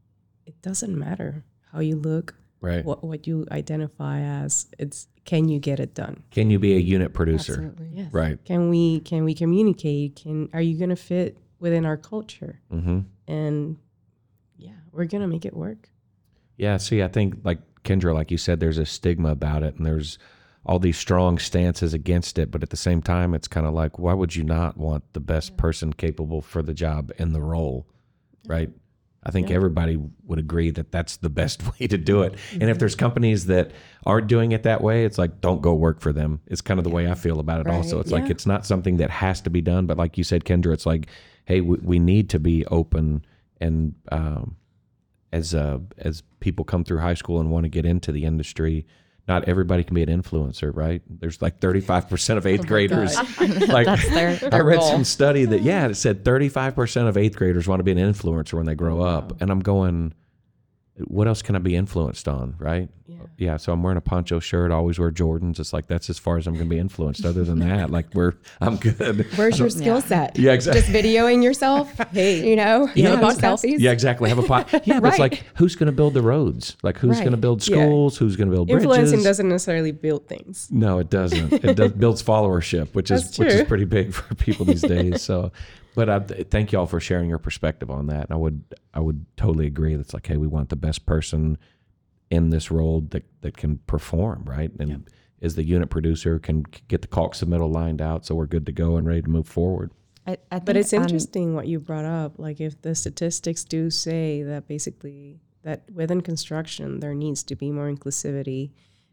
It doesn't matter how you look,
Right.
what what you identify as. It's can you get it done?
Can you be a unit producer?
Absolutely.
Yes.
Right.
Can we can we communicate? Can are you gonna fit within our culture?
Mm-hmm.
And yeah, we're gonna make it work.
Yeah. See, I think like Kendra, like you said, there's a stigma about it, and there's all these strong stances against it. But at the same time, it's kind of like, why would you not want the best person capable for the job in the role, right? I think
Yeah.
everybody would agree that that's the best way to do it. And if there's companies that aren't doing it that way, it's like, don't go work for them. It's kind of the way I feel about it.
Right.
Also, it's like
Yeah.
it's not something that has to be done, but like you said, Kendra, it's like, hey, we, we need to be open and um, as uh, as people come through high school and want to get into the industry, not everybody can be an influencer, right? There's like thirty-five percent of eighth graders. Like
That's their,
I
their
read
goal.
some study that, yeah, it said thirty-five percent of eighth graders want to be an influencer when they grow up. And I'm going, what else can I be influenced on, right?
Yeah.
Yeah, so I'm wearing a poncho shirt, always wear Jordans. It's like, that's as far as I'm going to be influenced. Other than that, like we're, I'm good.
Where's your skill set?
Yeah, exactly.
Just videoing yourself.
Hey,
You know,
Yeah,
yeah,
about
selfies.
Yeah, exactly. Have a pot. Yeah, but it's
Right.
like, who's going to build the roads? Like, who's
Right.
going to build
Yeah.
schools? Who's going to build bridges?
influencing doesn't necessarily build things.
No, it doesn't. It does, builds followership, which is
That's
which is
true.
pretty big for people these days. So, but I thank y'all for sharing your perspective on that. And I would I would totally agree. That's like, hey, we want the best person in this role that that can perform, right? And is the unit producer, can get the caulk submittal lined out, so we're good to go and ready to move forward.
I, I
But
think
it's
on-
interesting what you brought up. Like if the statistics do say that basically that within construction there needs to be more inclusivity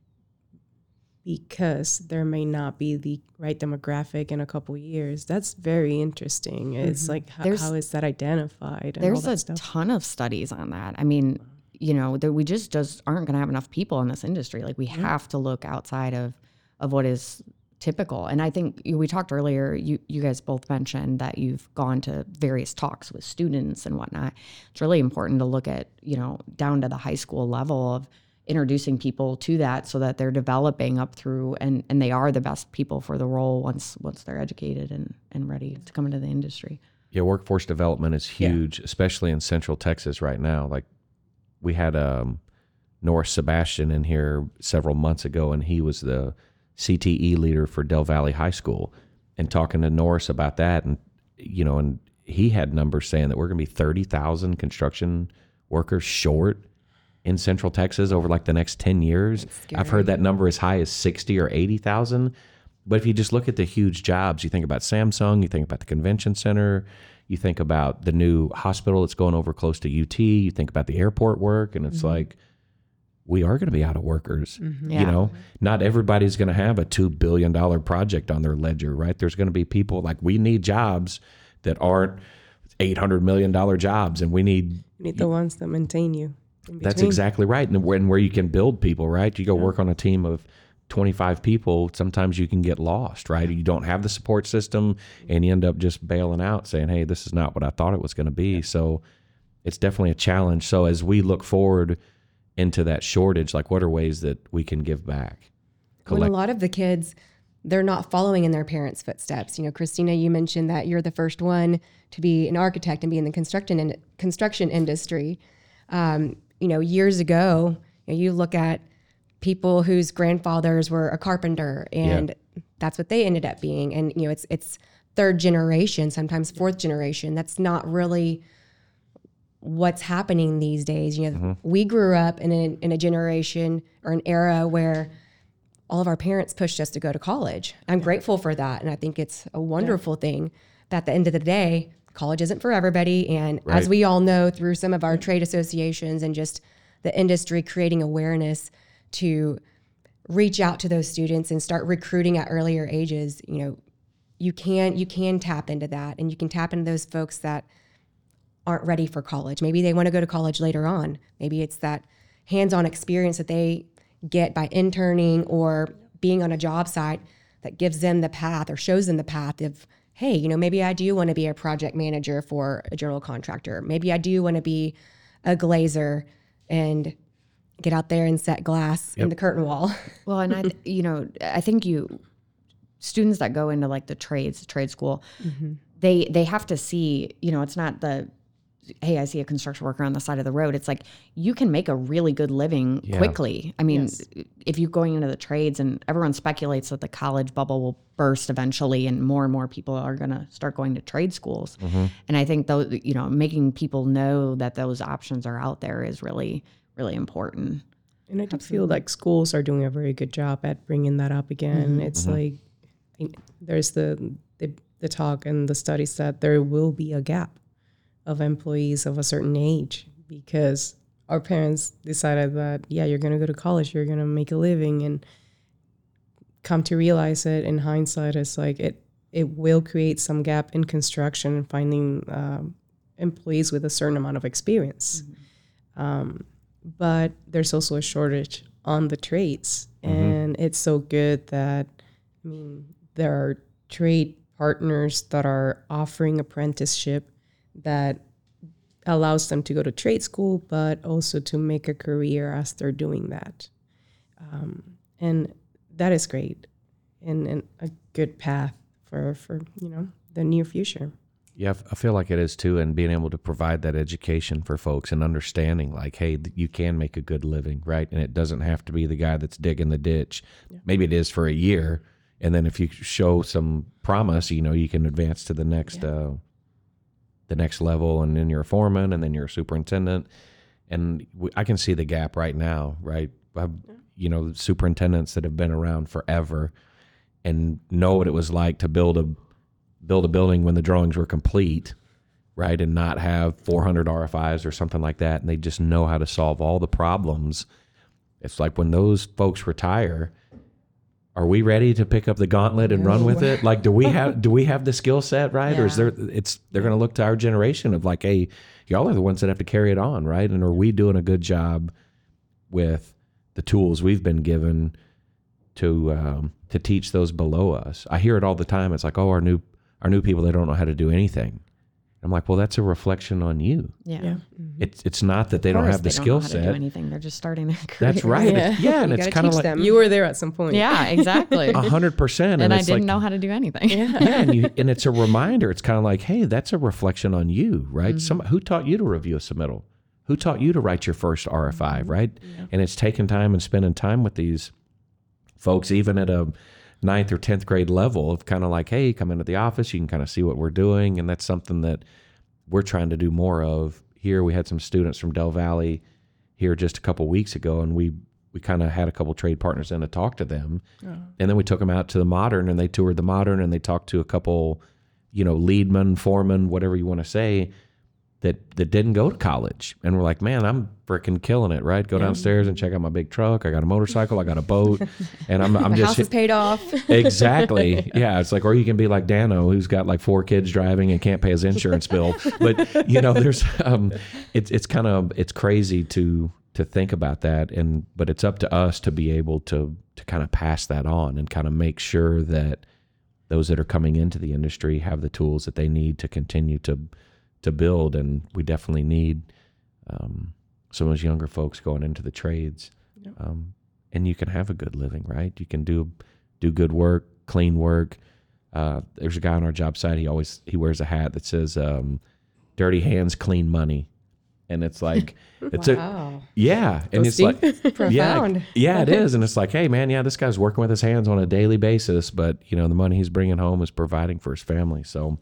because there may not be the right demographic in a couple years. That's very interesting. It's like how,
There's-
how is that identified? And
There's
all that
a
stuff.
ton of studies on that. I mean, you know, that we just just aren't going to have enough people in this industry. Like we have to look outside of of what is typical. And I think you- we talked earlier. You you guys both mentioned that you've gone to various talks with students and whatnot. It's really important to look at, you know, down to the high school level of introducing people to that so that they're developing up through and and they are the best people for the role once once they're educated and and ready to come into the industry.
Yeah, workforce development is huge, especially in Central Texas right now. Like we had um, Norris Sebastian in here several months ago, and he was the C T E leader for Del Valley High School, and talking to Norris about that, and you know, and he had numbers saying that we're going to be thirty thousand construction workers short in Central Texas over like the next ten years. I've heard that number as high as sixty or eighty thousand. But if you just look at the huge jobs, you think about Samsung, you think about the convention center, you think about the new hospital that's going over close to U T, you think about the airport work, and it's
Mm-hmm.
like, we are going to be out of workers. You
Yeah.
know, not everybody's going to have a two billion dollars project on their ledger, right? There's going to be people like, we need jobs that aren't eight hundred million dollars jobs, and we need
You need the ones that maintain you. in
that's
between.
exactly right. And when where you can build people, right? You go work on a team of twenty-five people, sometimes you can get lost, right? You don't have the support system and you end up just bailing out saying, hey, this is not what I thought it was going to be. So it's definitely a challenge. So as we look forward into that shortage, like what are ways that we can give back?
When a lot of the kids, they're not following in their parents' footsteps. You know, Christina, you mentioned that you're the first one to be an architect and be in the construction in, construction industry. Um, you know, years ago, you know, you look at people whose grandfathers were a carpenter, and that's what they ended up being. And you know, it's it's third generation, sometimes fourth generation. That's not really what's happening these days. You know, we grew up in a, in a generation or an era where all of our parents pushed us to go to college. I'm grateful for that. And I think it's a wonderful thing. But at the end of the day, college isn't for everybody. And
Right.
as we all know through some of our trade associations and just the industry creating awareness to reach out to those students and start recruiting at earlier ages, you know, you can you can tap into that, and you can tap into those folks that aren't ready for college. Maybe they want to go to college later on. Maybe it's that hands-on experience that they get by interning or being on a job site that gives them the path or shows them the path of hey, you know, maybe I do want to be a project manager for a general contractor. Maybe I do want to be a glazer and get out there and set glass
Yep.
in the curtain wall.
Well, and I, you know, I think you students that go into like the trades, trade school,
Mm-hmm.
they they have to see, you know, it's not the, hey, I see a construction worker on the side of the road. It's like you can make a really good living
Yeah.
quickly. I mean,
Yes.
if you're going into the trades, and everyone speculates that the college bubble will burst eventually, and more and more people are going to start going to trade schools.
Mm-hmm.
And I think those, you know, making people know that those options are out there is really, really important.
And I do feel like schools are doing a very good job at bringing that up again. It's like there's the, the the talk and the studies that there will be a gap of employees of a certain age because our parents decided that, yeah, you're going to go to college, you're going to make a living, and come to realize it in hindsight, it's like it it will create some gap in construction and finding um, employees with a certain amount of experience. Um, but there's also a shortage on the trades. And it's so good that, I mean, there are trade partners that are offering apprenticeship that allows them to go to trade school, but also to make a career as they're doing that. Um, and that is great and, and a good path for, for, you know, the near future.
Yeah, I f- I feel like it is too, and being able to provide that education for folks and understanding, like, hey, th- you can make a good living, right? And it doesn't have to be the guy that's digging the ditch.
Yeah.
Maybe it is for a year, and then if you show some promise, you know, you can advance to the next,
Yeah.
uh, the next level, and then you're a foreman, and then you're a superintendent. And we, I can see the gap right now, right? I've, you know, superintendents that have been around forever and know what it was like to build a build a building when the drawings were complete, right, and not have four hundred R F Is or something like that, and they just know how to solve all the problems. It's like when those folks retire, are we ready to pick up the gauntlet and run with it? Like, do we have do we have the skill set, right? Or is
Yeah.
there? It's they're going to look to our generation of like, hey, y'all are the ones that have to carry it on, right? And are we doing a good job with the tools we've been given to um, to teach those below us? I hear it all the time. It's like, oh, our new our new people, they don't know how to do anything. I'm like, well, that's a reflection on you.
Yeah.
Yeah.
It's it's not that they
Of
don't
course
have the
they
skill
don't know how to do
set.
anything. They're just starting a career.
That's right.
Yeah.
It's- Yeah, and
You
it's
gotta
kind of
teach
like
them.
You were there at some point.
Yeah, exactly.
a hundred percent.
and I
it's
didn't
like,
know how to do anything.
Yeah.
yeah, and, you, and it's a reminder. It's kind of like, hey, that's a reflection on you, right? Some who taught you to review a submittal? Who taught you to write your first R F I, right? And it's taking time and spending time with these folks, even at a ninth or tenth grade level, of kind of like, hey, come into the office, you can kind of see what we're doing, and that's something that we're trying to do more of here. We had some students from Del Valley here just a couple weeks ago, and we we kind of had a couple trade partners in to talk to them, and then we took them out to the Modern, and they toured the Modern, and they talked to a couple, you know, leadmen, foremen, whatever you want to say, that that didn't go to college, and we're like, man, I'm freaking killing it, right? Go downstairs and check out my big truck. I got a motorcycle, I got a boat, and I'm I'm
My
just
house is paid off.
exactly. Yeah. It's like, or you can be like Dano, who's got like four kids driving and can't pay his insurance bill. But you know, there's, um, it's, it's kind of, it's crazy to, to think about that. And, but it's up to us to be able to, to kind of pass that on and kind of make sure that those that are coming into the industry have the tools that they need to continue to, to build. And we definitely need, um, some of those younger folks going into the trades. Um, and you can have a good living, right? You can do, do good work, clean work. Uh, there's a guy on our job site. He always, he wears a hat that says, um, dirty hands, clean money. And it's like, it's a,
Wow.
yeah. And it's
deep.
like,
Profound.
yeah, yeah, it is. And it's like, hey man, yeah, this guy's working with his hands on a daily basis, but you know, the money he's bringing home is providing for his family. So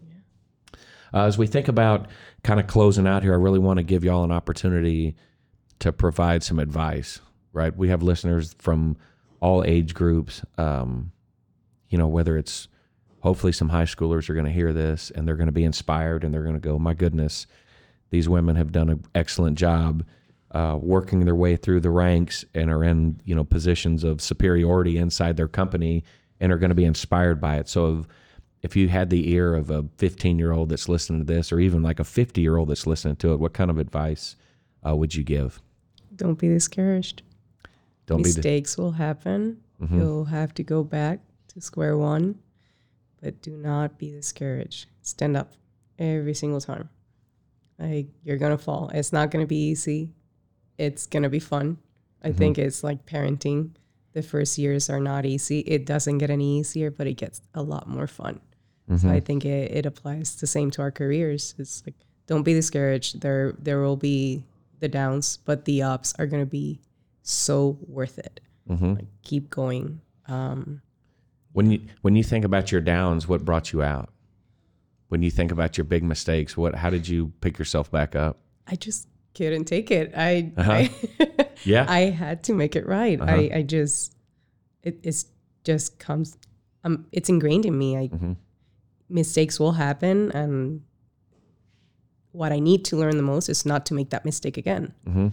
uh, as we think about kind of closing out here, I really want to give y'all an opportunity to provide some advice, right? We have listeners from all age groups, um, you know, whether it's hopefully some high schoolers are going to hear this and they're going to be inspired and they're going to go, my goodness, these women have done an excellent job uh, working their way through the ranks and are in, you know, positions of superiority inside their company and are going to be inspired by it. So if, if you had the ear of a fifteen-year-old that's listening to this, or even like a fifty-year-old that's listening to it, what kind of advice uh, would you give?
Don't be discouraged.
Don't be.
Mistakes will happen.
Mhm.
You'll have to go back to square one. but do not be discouraged. Stand up every single time. Like, you're gonna fall. It's not gonna be easy. It's gonna be fun. I mm-hmm. think it's like parenting. The first years are not easy. It doesn't get any easier, but it gets a lot more fun. Mm-hmm. So I think it, it applies the same to our careers. It's like, don't be discouraged. There there will be the downs, but the ups are gonna be so worth it. Mm-hmm. Like, keep going. Um,
when you when you think about your downs, what brought you out? When you think about your big mistakes, what how did you pick yourself back up?
I just couldn't take it. I,
uh-huh.
I
yeah.
I had to make it right. Uh-huh. I, I just it it's just comes um it's ingrained in me. I mm-hmm. mistakes will happen, and what I need to learn the most is not to make that mistake again. Mm-hmm.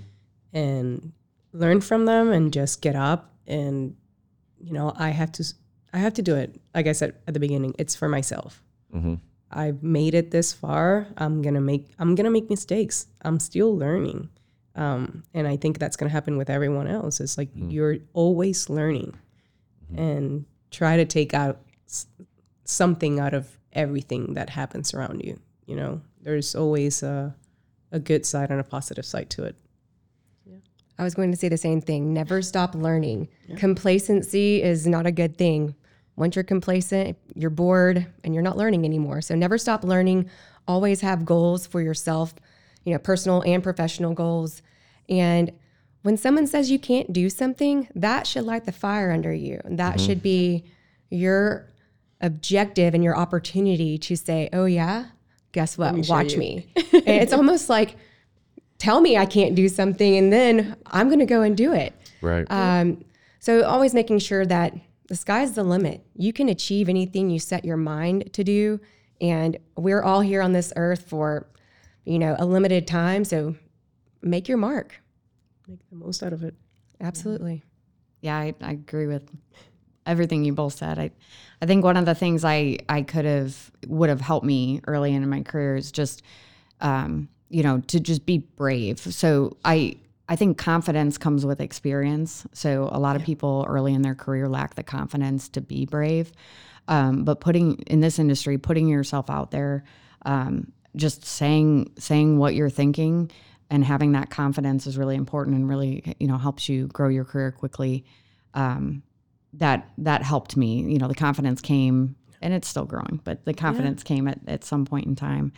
And learn from them and just get up. And you know, I have to I have to do it. Like I said at the beginning, it's for myself. Mm-hmm. I've made it this far. I'm gonna make I'm gonna make mistakes. I'm still learning, um, and I think that's gonna happen with everyone else. It's like mm-hmm. you're always learning, mm-hmm. and try to take out s- something out of everything that happens around you. You know, there's always a a good side and a positive side to it.
Yeah. I was going to say the same thing. Never stop learning. Yeah. Complacency is not a good thing. Once you're complacent, you're bored and you're not learning anymore. So never stop learning. Always have goals for yourself, you know, personal and professional goals. And when someone says you can't do something, that should light the fire under you. That mm-hmm. should be your objective and your opportunity to say, oh yeah, guess what? Watch me. And it's almost like, tell me I can't do something and then I'm going to go and do it.
Right.
Um, so always making sure that the sky's the limit. You can achieve anything you set your mind to do. And we're all here on this earth for, you know, a limited time. So make your mark.
Make the most out of it.
Absolutely.
Yeah, I, I agree with everything you both said. I, I think one of the things I, I could have, would have helped me early in my career is just, um, you know, to just be brave. So I, I think confidence comes with experience. So a lot of yeah. people early in their career lack the confidence to be brave. Um, but putting in this industry, putting yourself out there, um, just saying saying what you're thinking and having that confidence is really important and really, you know, helps you grow your career quickly. Um, that that helped me. You know, the confidence came, and it's still growing, but the confidence yeah. came at, at some point in time.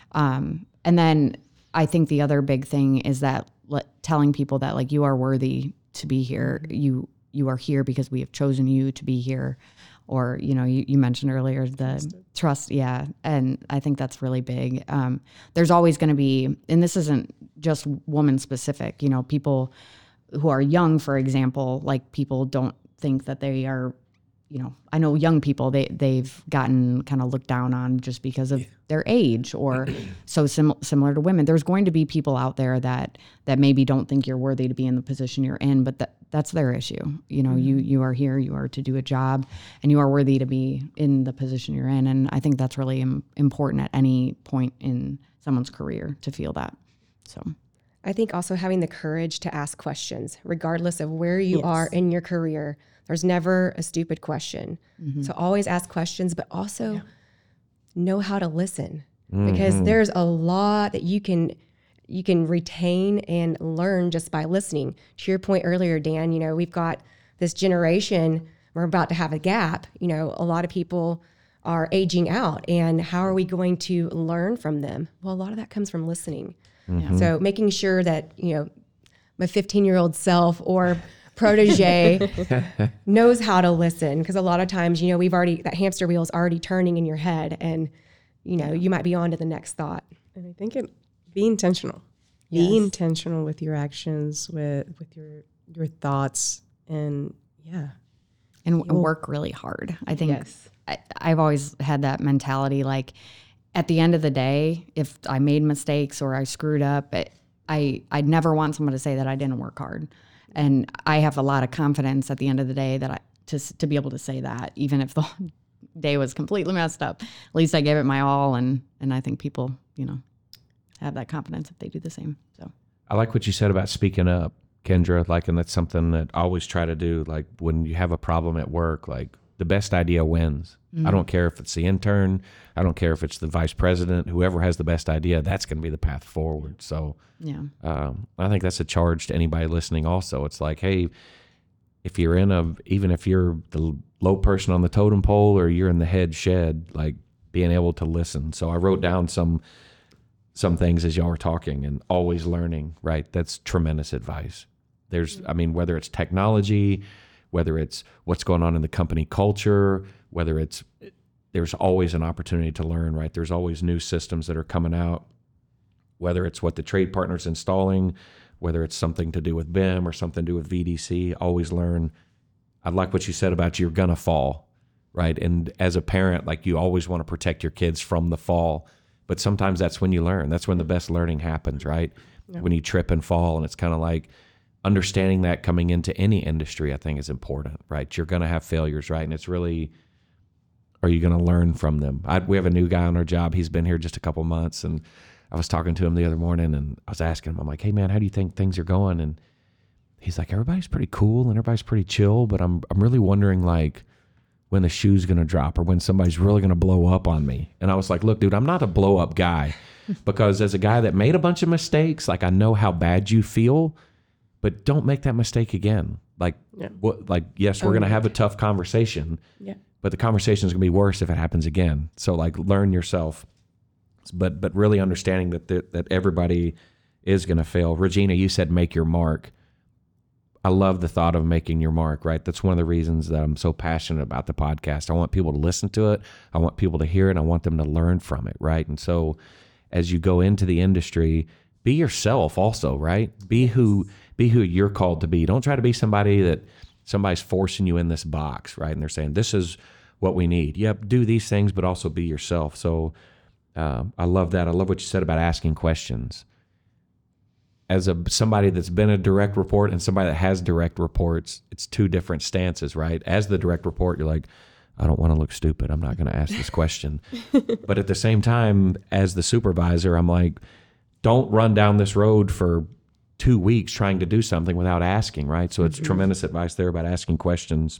Um, and then I think the other big thing is that let, telling people that like you are worthy to be here. You you are here because we have chosen you to be here. Or, you know, you, you mentioned earlier the Trusted. trust. Yeah. And I think that's really big. Um, there's always going to be, and this isn't just woman specific, you know, people who are young, for example, like people don't think that they are, you know, I know young people, they, they've gotten kind of looked down on just because of their age or so sim- similar to women. There's going to be people out there that, that maybe don't think you're worthy to be in the position you're in, but that, that's their issue. You know, mm-hmm. you, you are here, you are to do a job, and you are worthy to be in the position you're in. And I think that's really im- important at any point in someone's career to feel that. So
I think also having the courage to ask questions, regardless of where you yes. are in your career. There's never a stupid question. Mm-hmm. So always ask questions, but also yeah. know how to listen, mm-hmm. because there's a lot that you can you can retain and learn just by listening. To your point earlier, Dan, you know, we've got this generation, we're about to have a gap. You know, a lot of people are aging out, and how are we going to learn from them? Well, a lot of that comes from listening. Mm-hmm. So making sure that, you know, my fifteen-year-old self or protege knows how to listen, because a lot of times, you know, we've already, that hamster wheel is already turning in your head, and you know, you might be on to the next thought.
And I think it be intentional. Yes. Be intentional with your actions, with with your your thoughts, and yeah,
and, and work really hard. I think yes. I, I've always had that mentality. Like at the end of the day, if I made mistakes or I screwed up, it, I I'd never want someone to say that I didn't work hard. And I have a lot of confidence at the end of the day that I to to be able to say that, even if the day was completely messed up, at least I gave it my all. And, and I think people, you know, have that confidence if they do the same. So
I like what you said about speaking up, Kendra. Like, and that's something that I always try to do. Like when you have a problem at work, like the best idea wins. Mm-hmm. I don't care if it's the intern. I don't care if it's the vice president. Whoever has the best idea, that's going to be the path forward. So
yeah,
um, I think that's a charge to anybody listening also. It's like, hey, if you're in a, even if you're the low person on the totem pole or you're in the head shed, like being able to listen. So I wrote down some some things as y'all were talking, and always learning, right? That's tremendous advice. There's, I mean, whether it's technology, whether it's what's going on in the company culture, whether it's, there's always an opportunity to learn, right? There's always new systems that are coming out, whether it's what the trade partner's installing, whether it's something to do with B I M or something to do with V D C, always learn. I like what you said about you're gonna fall, right? And as a parent, like you always want to protect your kids from the fall, but sometimes that's when you learn. That's when the best learning happens, right? Yeah. When you trip and fall, and it's kind of like understanding that coming into any industry, I think is important, right? You're gonna have failures, right? And it's really, are you gonna learn from them? I, we have a new guy on our job. He's been here just a couple months, and I was talking to him the other morning, and I was asking him, I'm like, hey man, how do you think things are going? And he's like, everybody's pretty cool and everybody's pretty chill, but I'm I'm really wondering like when the shoe's gonna drop or when somebody's really gonna blow up on me. And I was like, look, dude, I'm not a blow up guy, because as a guy that made a bunch of mistakes, like I know how bad you feel, but don't make that mistake again. Like, yeah. what? Like, yes, we're oh, gonna have a tough conversation,
yeah,
but the conversation is gonna be worse if it happens again. So like, learn yourself. But but really understanding that the, that everybody is going to fail. Regina, you said make your mark. I love the thought of making your mark, right? That's one of the reasons that I'm so passionate about the podcast. I want people to listen to it. I want people to hear it. I want them to learn from it, right? And so as you go into the industry, be yourself also, right? Be who be who you're called to be. Don't try to be somebody that somebody's forcing you in this box, right? And they're saying, this is what we need. Yep, do these things, but also be yourself. So Uh, I love that. I love what you said about asking questions. As a somebody that's been a direct report and somebody that has direct reports, it's two different stances, right? As the direct report, you're like, I don't want to look stupid. I'm not going to ask this question. But at the same time, as the supervisor, I'm like, don't run down this road for two weeks trying to do something without asking, right? So it's mm-hmm. tremendous advice there about asking questions.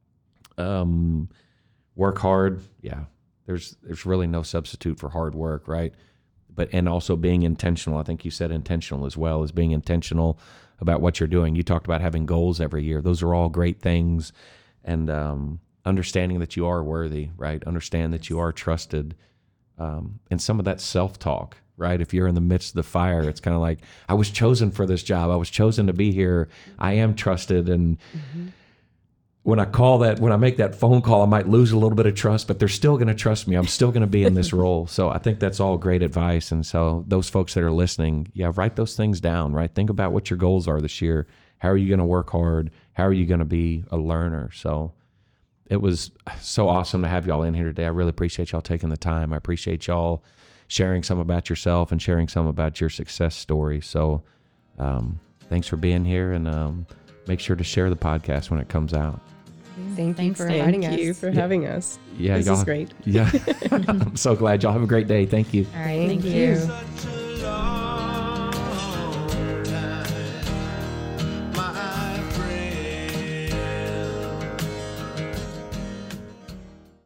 Um, work hard, yeah. There's there's really no substitute for hard work, right? But and also being intentional. I think you said intentional as well, as being intentional about what you're doing. You talked about having goals every year. Those are all great things. And um, understanding that you are worthy, right? Understand that you are trusted. Um, and some of that self-talk, right? If you're in the midst of the fire, it's kind of like, I was chosen for this job. I was chosen to be here. I am trusted. And mm-hmm. when I call that, when I make that phone call, I might lose a little bit of trust, but they're still going to trust me. I'm still going to be in this role. So I think that's all great advice. And so those folks that are listening, yeah, write those things down, right? Think about what your goals are this year. How are you going to work hard? How are you going to be a learner? So it was so awesome to have y'all in here today. I really appreciate y'all taking the time. I appreciate y'all sharing some about yourself and sharing some about your success story. So um, thanks for being here, and um, make sure to share the podcast when it comes out.
Thank
Thanks,
you for inviting us.
Thank you for
yeah.
having us.
Yeah,
this
y'all,
is great.
Yeah, I'm so glad. Y'all have a great day. Thank you.
All right.
Thank,
Thank
you.
you.